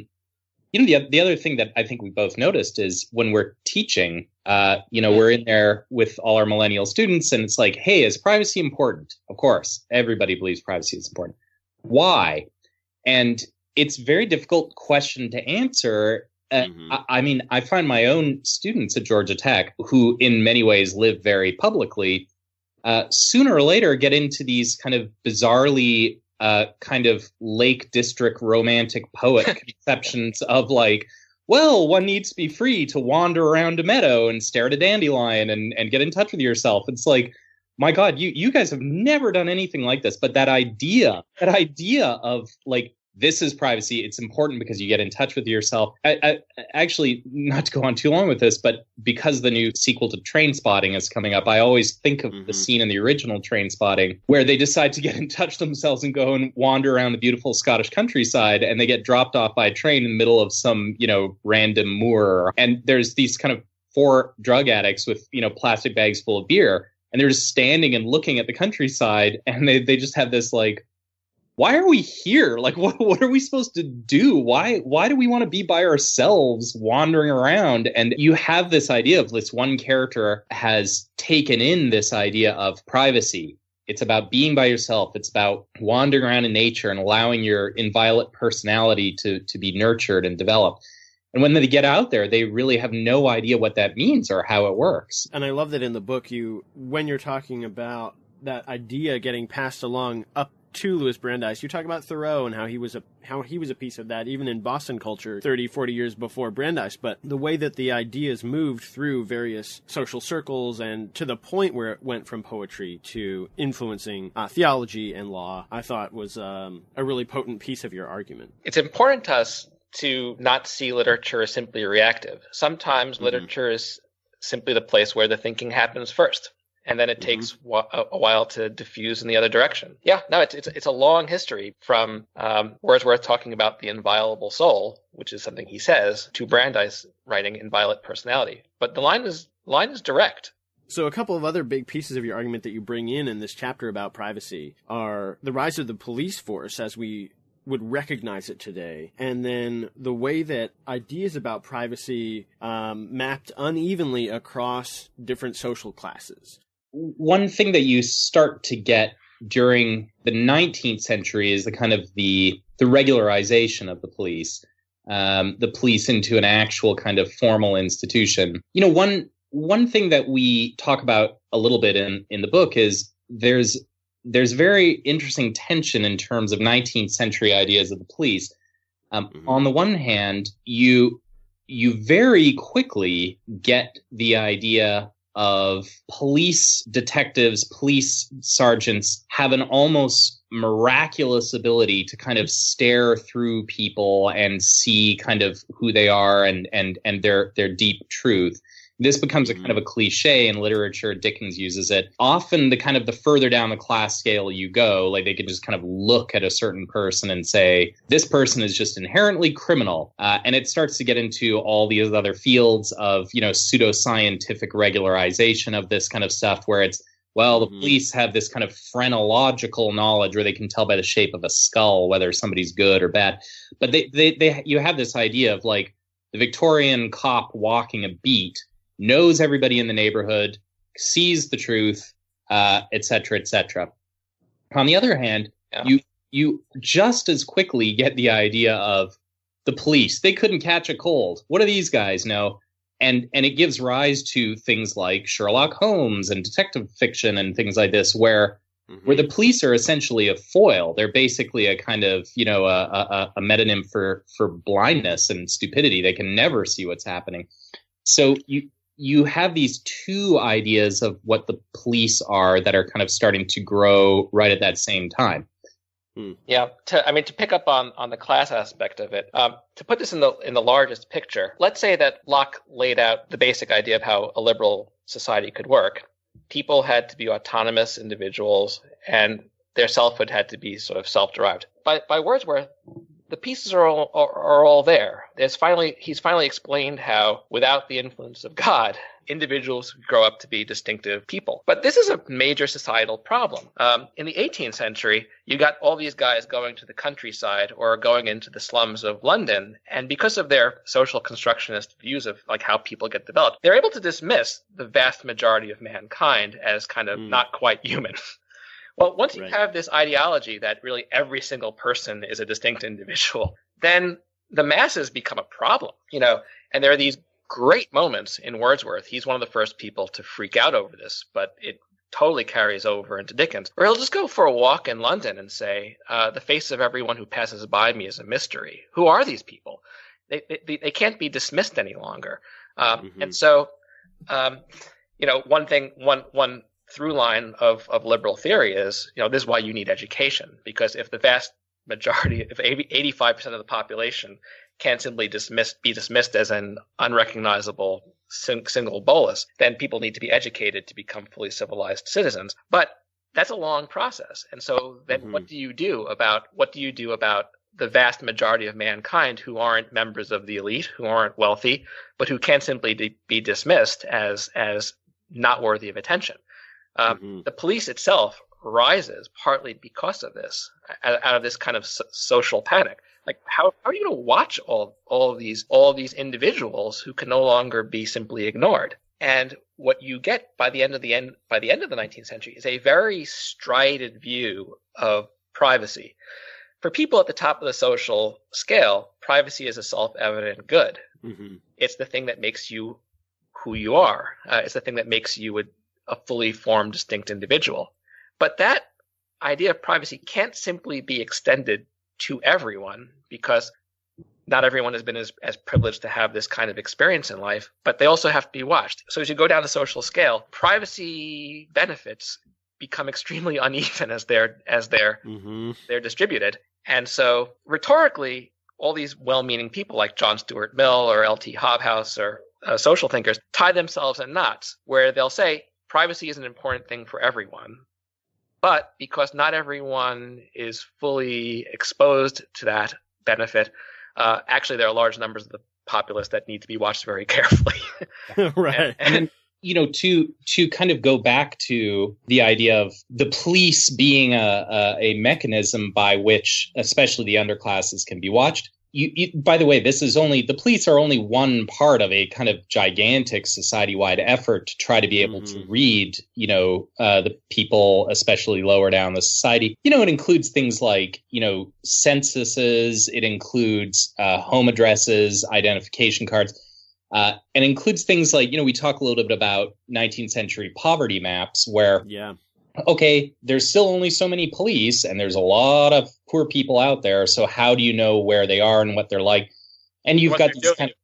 the other thing that I think we both noticed is when we're teaching, we're in there with all our millennial students, and it's like, hey, is privacy important? Of course, everybody believes privacy is important. Why? And it's a very difficult question to answer. I mean, I find my own students at Georgia Tech, who in many ways live very publicly, sooner or later get into these kind of bizarrely kind of Lake District romantic poet conceptions of like, well, one needs to be free to wander around a meadow and stare at a dandelion and get in touch with yourself. It's like, my God, you guys have never done anything like this. But that idea of like, this is privacy. It's important because you get in touch with yourself. I actually, not to go on too long with this, but because the new sequel to Trainspotting is coming up, I always think of the scene in the original Trainspotting where they decide to get in touch themselves and go and wander around the beautiful Scottish countryside, and they get dropped off by a train in the middle of some, random moor. And there's these kind of 4 drug addicts with, plastic bags full of beer, and they're just standing and looking at the countryside, and they just have this like, why are we here? Like, what are we supposed to do? Why do we want to be by ourselves wandering around? And you have this idea of this one character has taken in this idea of privacy. It's about being by yourself. It's about wandering around in nature and allowing your inviolate personality to be nurtured and developed. And when they get out there, they really have no idea what that means or how it works. And I love that in the book, when you're talking about that idea getting passed along up to Louis Brandeis, you talk about Thoreau and how he was a piece of that, even in Boston culture 30, 40 years before Brandeis. But the way that the ideas moved through various social circles and to the point where it went from poetry to influencing theology and law, I thought was a really potent piece of your argument. It's important to us to not see literature as simply reactive. Sometimes literature is simply the place where the thinking happens first. And then it takes a while to diffuse in the other direction. Yeah, no, it's a long history from Wordsworth talking about the inviolable soul, which is something he says, to Brandeis writing inviolate personality. But the line is direct. So a couple of other big pieces of your argument that you bring in this chapter about privacy are the rise of the police force as we would recognize it today, and then the way that ideas about privacy mapped unevenly across different social classes. One thing that you start to get during the 19th century is the kind of the regularization of the police into an actual kind of formal institution. One thing that we talk about a little bit in the book is there's very interesting tension in terms of 19th century ideas of the police. On the one hand, you very quickly get the idea of police detectives, police sergeants have an almost miraculous ability to kind of stare through people and see kind of who they are and their deep truth. This becomes a kind of a cliche in literature. Dickens uses it. Often the further down the class scale you go, like they could just kind of look at a certain person and say, this person is just inherently criminal. And it starts to get into all these other fields of, pseudoscientific regularization of this kind of stuff where it's, well, the police have this kind of phrenological knowledge where they can tell by the shape of a skull whether somebody's good or bad. But you have this idea of like the Victorian cop walking a beat knows everybody in the neighborhood, sees the truth, et cetera, et cetera. On the other hand, you just as quickly get the idea of the police. They couldn't catch a cold. What do these guys know? And it gives rise to things like Sherlock Holmes and detective fiction and things like this, where the police are essentially a foil. They're basically a kind of, a metonym for blindness and stupidity. They can never see what's happening. So you have these two ideas of what the police are that are kind of starting to grow right at that same time. Yeah, to pick up on the class aspect of it, to put this in the largest picture, let's say that Locke laid out the basic idea of how a liberal society could work. People had to be autonomous individuals, and their selfhood had to be sort of self-derived. By Wordsworth, the pieces are all there. He's finally explained how, without the influence of God, individuals grow up to be distinctive people. But this is a major societal problem. In the 18th century, you got all these guys going to the countryside or going into the slums of London, and because of their social constructionist views of like how people get developed, they're able to dismiss the vast majority of mankind as kind of not quite human. Well, once you have this ideology that really every single person is a distinct individual, then the masses become a problem, and there are these great moments in Wordsworth. He's one of the first people to freak out over this, but it totally carries over into Dickens. Or he'll just go for a walk in London and say, the face of everyone who passes by me is a mystery. Who are these people? They can't be dismissed any longer. And so, one through line of liberal theory is, this is why you need education, because if the vast majority, if 85% of the population can't simply be dismissed as an unrecognizable single bolus, then people need to be educated to become fully civilized citizens. But that's a long process. And so then what do you do about the vast majority of mankind who aren't members of the elite, who aren't wealthy, but who can't simply be dismissed as not worthy of attention? The police itself rises partly because of this, out of this kind of social panic. Like, how are you going to watch all these individuals who can no longer be simply ignored? And what you get by the end of the 19th century is a very strident view of privacy. For people at the top of the social scale, privacy is a self-evident good. It's the thing that makes you who you are. It's the thing that makes you a fully formed, distinct individual. But that idea of privacy can't simply be extended to everyone, because not everyone has been as privileged to have this kind of experience in life, but they also have to be watched. So as you go down the social scale, privacy benefits become extremely uneven as they're distributed. And so rhetorically, all these well-meaning people like John Stuart Mill or L.T. Hobhouse or social thinkers tie themselves in knots where they'll say privacy is an important thing for everyone. But because not everyone is fully exposed to that benefit, actually there are large numbers of the populace that need to be watched very carefully. Right. And then, to kind of go back to the idea of the police being a mechanism by which especially the underclasses can be watched. By the way, the police are only one part of a kind of gigantic society-wide effort to try to be able to read, the people, especially lower down the society. It includes things like, censuses. It includes home addresses, identification cards, and includes things like, we talk a little bit about 19th century poverty maps where, okay, there's still only so many police and there's a lot of poor people out there. So how do you know where they are and what they're like? And you've got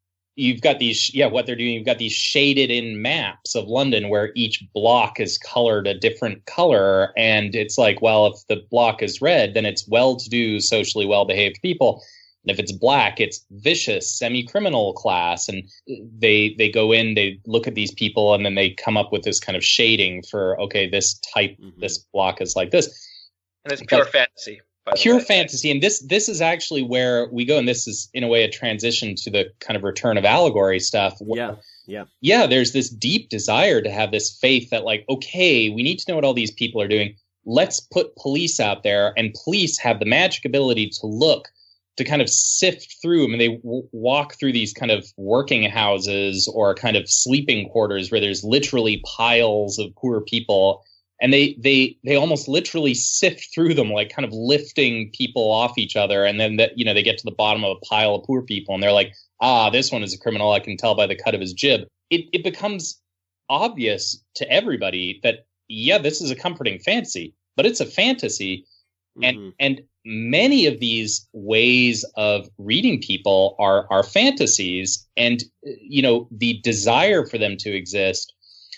what they're doing. You've got these shaded in maps of London where each block is colored a different color. And it's like, well, if the block is red, then it's well-to-do, socially well-behaved people. And if it's black, it's vicious, semi-criminal class. And they go in, they look at these people, and then they come up with this kind of shading for, okay, this type, this block is like this. And it's pure fantasy. Pure fantasy. And this is actually where we go, and this is, in a way, a transition to the kind of return of allegory stuff. Yeah, there's this deep desire to have this faith that, like, okay, we need to know what all these people are doing. Let's put police out there, and police have the magic ability to kind of sift through them. And they walk through these kind of working houses or kind of sleeping quarters where there's literally piles of poor people. And they almost literally sift through them, like kind of lifting people off each other. And then they get to the bottom of a pile of poor people. And they're like, this one is a criminal. I can tell by the cut of his jib. It becomes obvious to everybody that, this is a comforting fantasy, but it's a fantasy. And many of these ways of reading people are fantasies, and the desire for them to exist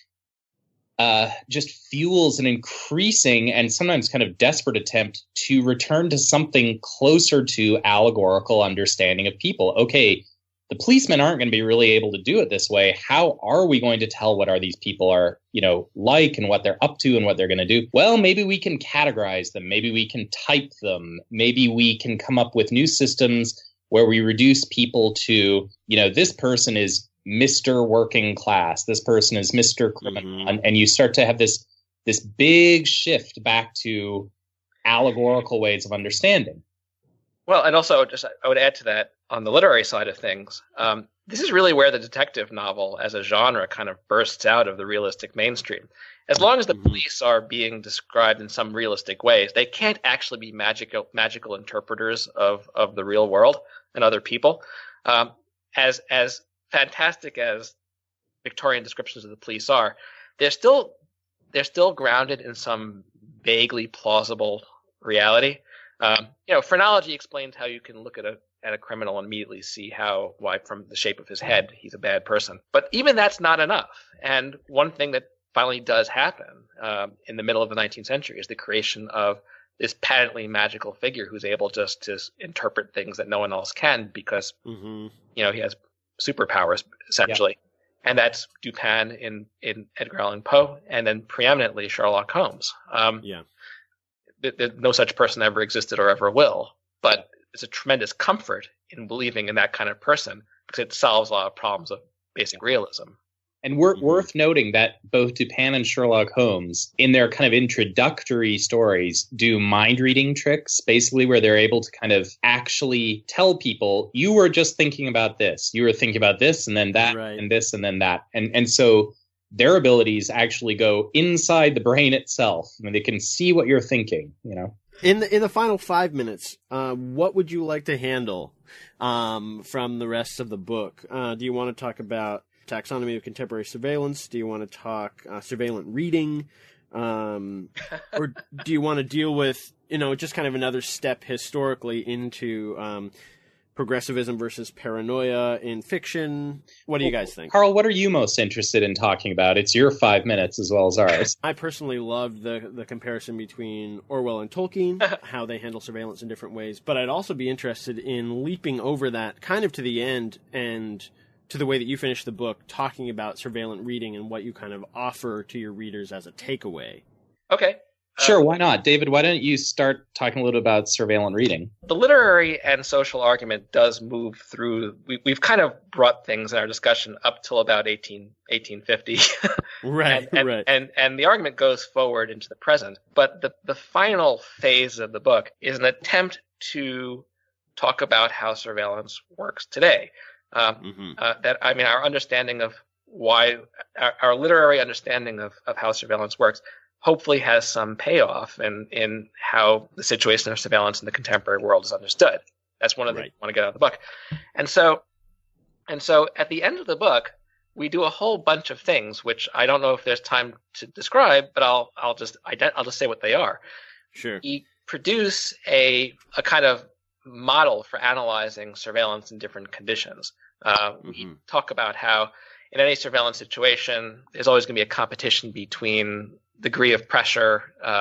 just fuels an increasing and sometimes kind of desperate attempt to return to something closer to allegorical understanding of people. Okay, the policemen aren't going to be really able to do it this way. How are we going to tell what are these people are, like, and what they're up to and what they're going to do? Well, maybe we can categorize them. Maybe we can type them. Maybe we can come up with new systems where we reduce people to, this person is Mr. Working Class. This person is Mr. Criminal. Mm-hmm. And you start to have this big shift back to allegorical ways of understanding. Well, and also I would add to that, on the literary side of things, this is really where the detective novel as a genre kind of bursts out of the realistic mainstream. As long as the police are being described in some realistic ways, they can't actually be magical interpreters of the real world and other people. As fantastic as Victorian descriptions of the police are, they're still grounded in some vaguely plausible reality. Phrenology explains how you can look at a criminal and immediately see why from the shape of his head he's a bad person. But even that's not enough. And one thing that finally does happen in the middle of the 19th century is the creation of this patently magical figure who's able just to interpret things that no one else can because he has superpowers essentially. Yeah. And that's Dupin in Edgar Allan Poe, and then preeminently Sherlock Holmes. No such person ever existed or ever will, but it's a tremendous comfort in believing in that kind of person because it solves a lot of problems of basic realism. And worth noting that both Dupin and Sherlock Holmes, in their kind of introductory stories, do mind-reading tricks, basically where they're able to kind of actually tell people, you were just thinking about this. You were thinking about this, and then that, right, and this, and then that. And so their abilities actually go inside the brain itself. I mean, they can see what you're thinking, In the final 5 minutes, what would you like to handle from the rest of the book? Do you want to talk about taxonomy of contemporary surveillance? Do you want to talk surveillance reading? Or do you want to deal with, just kind of another step historically into progressivism versus paranoia in fiction? What do you guys think? Carl, what are you most interested in talking about? It's your 5 minutes as well as ours. I personally loved the comparison between Orwell and Tolkien, how they handle surveillance in different ways. But I'd also be interested in leaping over that kind of to the end and to the way that you finish the book, talking about surveillance reading and what you kind of offer to your readers as a takeaway. Okay. Sure, why not? David, why don't you start talking a little about surveillance reading? The literary and social argument does move through. We've kind of brought things in our discussion up till about 1850. Right, right. And the argument goes forward into the present. But the final phase of the book is an attempt to talk about how surveillance works today. Our understanding of our literary understanding of how surveillance works hopefully has some payoff in how the situation of surveillance in the contemporary world is understood. That's one of the things I want to get out of the book. And so at the end of the book, we do a whole bunch of things, which I don't know if there's time to describe, but I'll just say what they are. Sure. We produce a kind of model for analyzing surveillance in different conditions. We talk about how in any surveillance situation, there's always going to be a competition between degree of pressure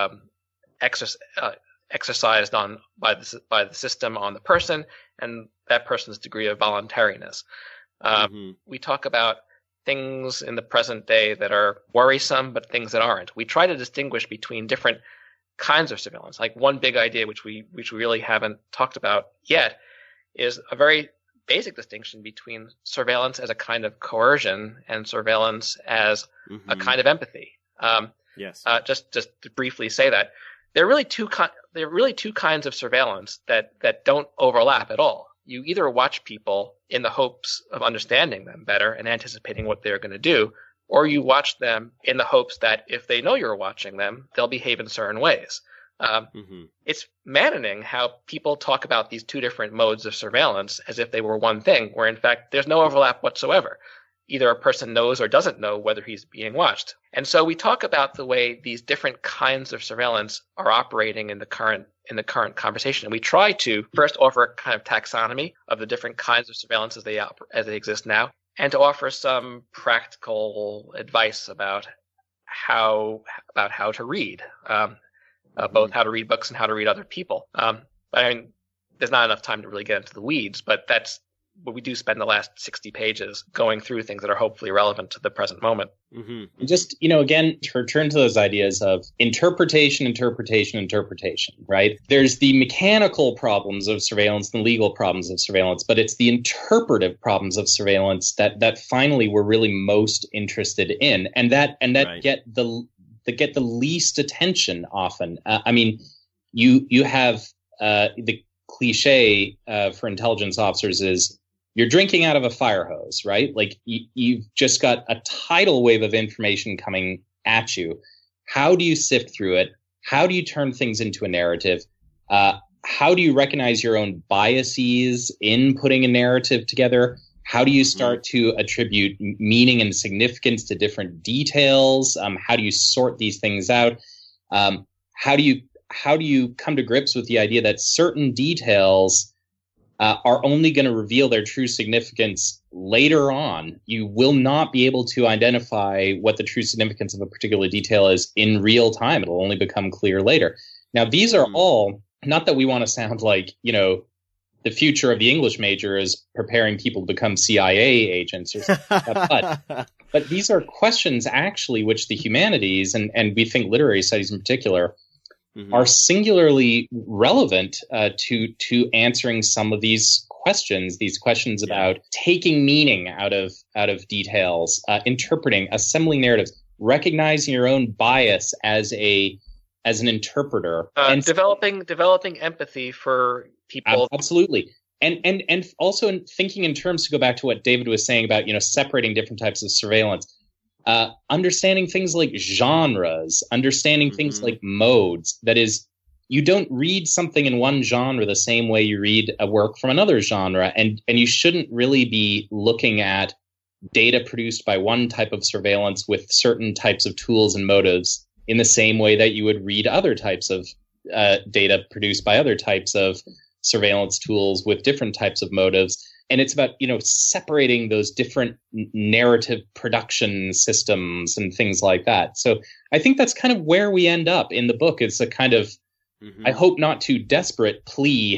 exercised by the system on the person and that person's degree of voluntariness. We talk about things in the present day that are worrisome, but things that aren't. We try to distinguish between different kinds of surveillance. Like one big idea, which we really haven't talked about yet, is a very basic distinction between surveillance as a kind of coercion and surveillance as a kind of empathy. Yes. Just to briefly say that there are really two kinds of surveillance that don't overlap at all. You either watch people in the hopes of understanding them better and anticipating what they're going to do, or you watch them in the hopes that if they know you're watching them, they'll behave in certain ways. It's maddening how people talk about these two different modes of surveillance as if they were one thing, where in fact there's no overlap whatsoever. either a person knows or doesn't know whether he's being watched. And so we talk about the way these different kinds of surveillance are operating in the current conversation. And we try to first offer a kind of taxonomy of the different kinds of surveillance as they exist now, and to offer some practical advice about how to read, both how to read books and how to read other people. I mean, there's not enough time to really get into the weeds, but that's what we do spend the last 60 pages going through things that are hopefully relevant to the present moment. Mm-hmm. Just, again, to return to those ideas of interpretation, right? There's the mechanical problems of surveillance, the legal problems of surveillance, but it's the interpretive problems of surveillance that finally we're really most interested in, and that right. get the least attention often. I mean, you have the cliche for intelligence officers is you're drinking out of a fire hose, right? Like you've just got a tidal wave of information coming at you. How do you sift through it? How do you turn things into a narrative? How do you recognize your own biases in putting a narrative together? How do you start to attribute meaning and significance to different details? How do you sort these things out? How do you come to grips with the idea that certain details are only going to reveal their true significance later on? You will not be able to identify what the true significance of a particular detail is in real time. It'll only become clear later. Now, these are all, not that we want to sound like, the future of the English major is preparing people to become CIA agents or something like that, but these are questions actually which the humanities, and we think literary studies in particular, are singularly relevant to answering some of these questions about taking meaning out of details, interpreting, assembling narratives, recognizing your own bias as an interpreter, and developing empathy for people. Absolutely. And also in thinking in terms, to go back to what David was saying about, separating different types of surveillance, understanding things like genres, understanding things like modes. That is, you don't read something in one genre the same way you read a work from another genre. And you shouldn't really be looking at data produced by one type of surveillance with certain types of tools and motives in the same way that you would read other types of data produced by other types of surveillance tools with different types of motives. And it's about, separating those different narrative production systems and things like that. So I think that's kind of where we end up in the book. It's a kind of, I hope not too desperate plea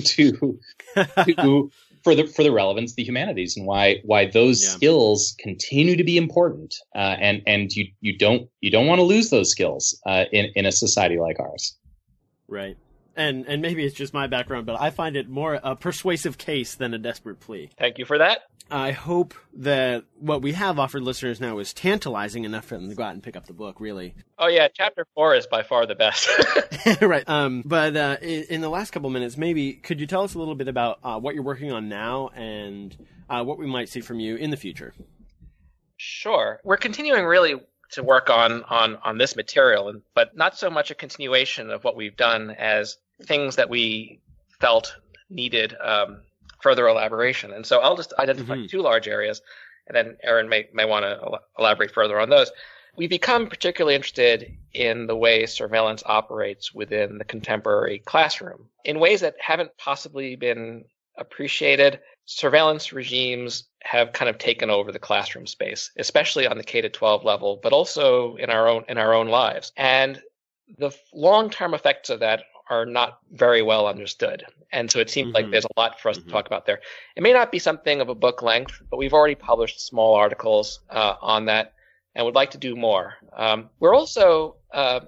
for the relevance of the humanities and why those skills continue to be important. And you don't want to lose those skills in a society like ours. Right. And maybe it's just my background, but I find it more a persuasive case than a desperate plea. Thank you for that. I hope that what we have offered listeners now is tantalizing enough for them to go out and pick up the book, really. Oh, yeah. Chapter 4 is by far the best. Right. But in the last couple minutes, maybe could you tell us a little bit about what you're working on now and what we might see from you in the future? Sure. We're continuing really to work on this material, but not so much a continuation of what we've done as things that we felt needed further elaboration. And so I'll just identify two large areas, and then Aaron may want to elaborate further on those. We've become particularly interested in the way surveillance operates within the contemporary classroom in ways that haven't possibly been appreciated. Surveillance regimes have kind of taken over the classroom space, especially on the K-12 level, but also in our own lives. And the long-term effects of that are not very well understood. And so it seems like there's a lot for us to talk about there. It may not be something of a book length, but we've already published small articles on that and would like to do more. We're also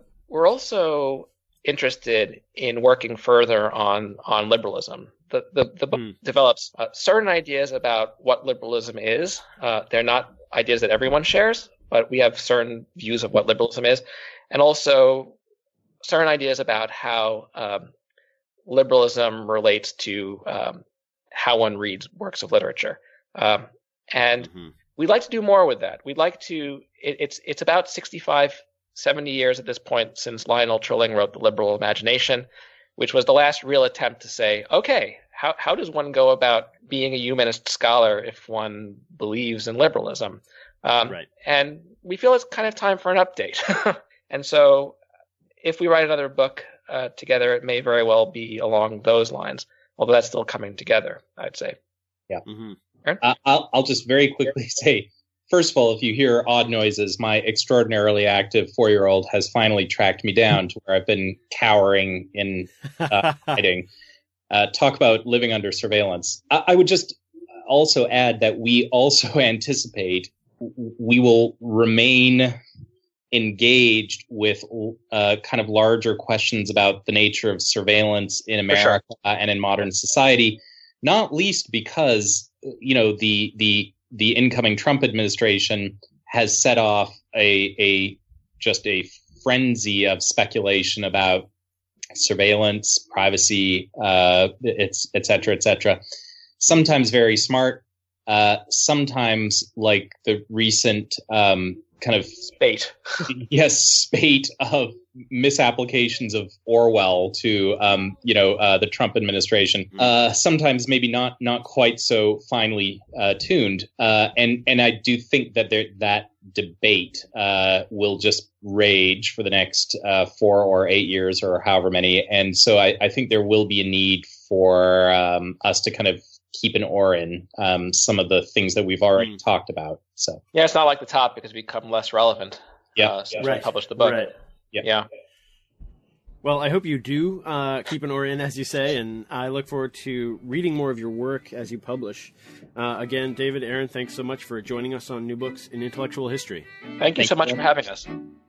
interested in working further on liberalism. The book develops certain ideas about what liberalism is. They're not ideas that everyone shares, but we have certain views of what liberalism is, and also certain ideas about how liberalism relates to how one reads works of literature. And we'd like to do more with that. We'd like to, it's about 65, 70 years at this point since Lionel Trilling wrote The Liberal Imagination, which was the last real attempt to say, okay, how does one go about being a humanist scholar if one believes in liberalism? Right. And we feel it's kind of time for an update. And so if we write another book together, it may very well be along those lines, although that's still coming together, I'd say. Yeah. Mm-hmm. I'll just very quickly say, first of all, if you hear odd noises, my extraordinarily active 4-year-old has finally tracked me down to where I've been cowering in hiding. Talk about living under surveillance. I would just also add that we also anticipate we will remain engaged with kind of larger questions about the nature of surveillance in America and in modern society, not least because, you know, the incoming Trump administration has set off just a frenzy of speculation about surveillance, privacy, et cetera, sometimes very smart, sometimes like the recent kind of spate of misapplications of Orwell to the Trump administration. Sometimes maybe not quite so finely tuned, and I do think that that debate will just rage for the next 4 or 8 years or however many, and so I think there will be a need for us to kind of keep an oar in some of the things that we've already talked about. So yeah, it's not like the topic has become less relevant since we published the book. Right. Yeah. Well, I hope you do keep an oar in, as you say, and I look forward to reading more of your work as you publish. Again, David, Aaron, thanks so much for joining us on New Books in Intellectual History. Thank you so much for having us.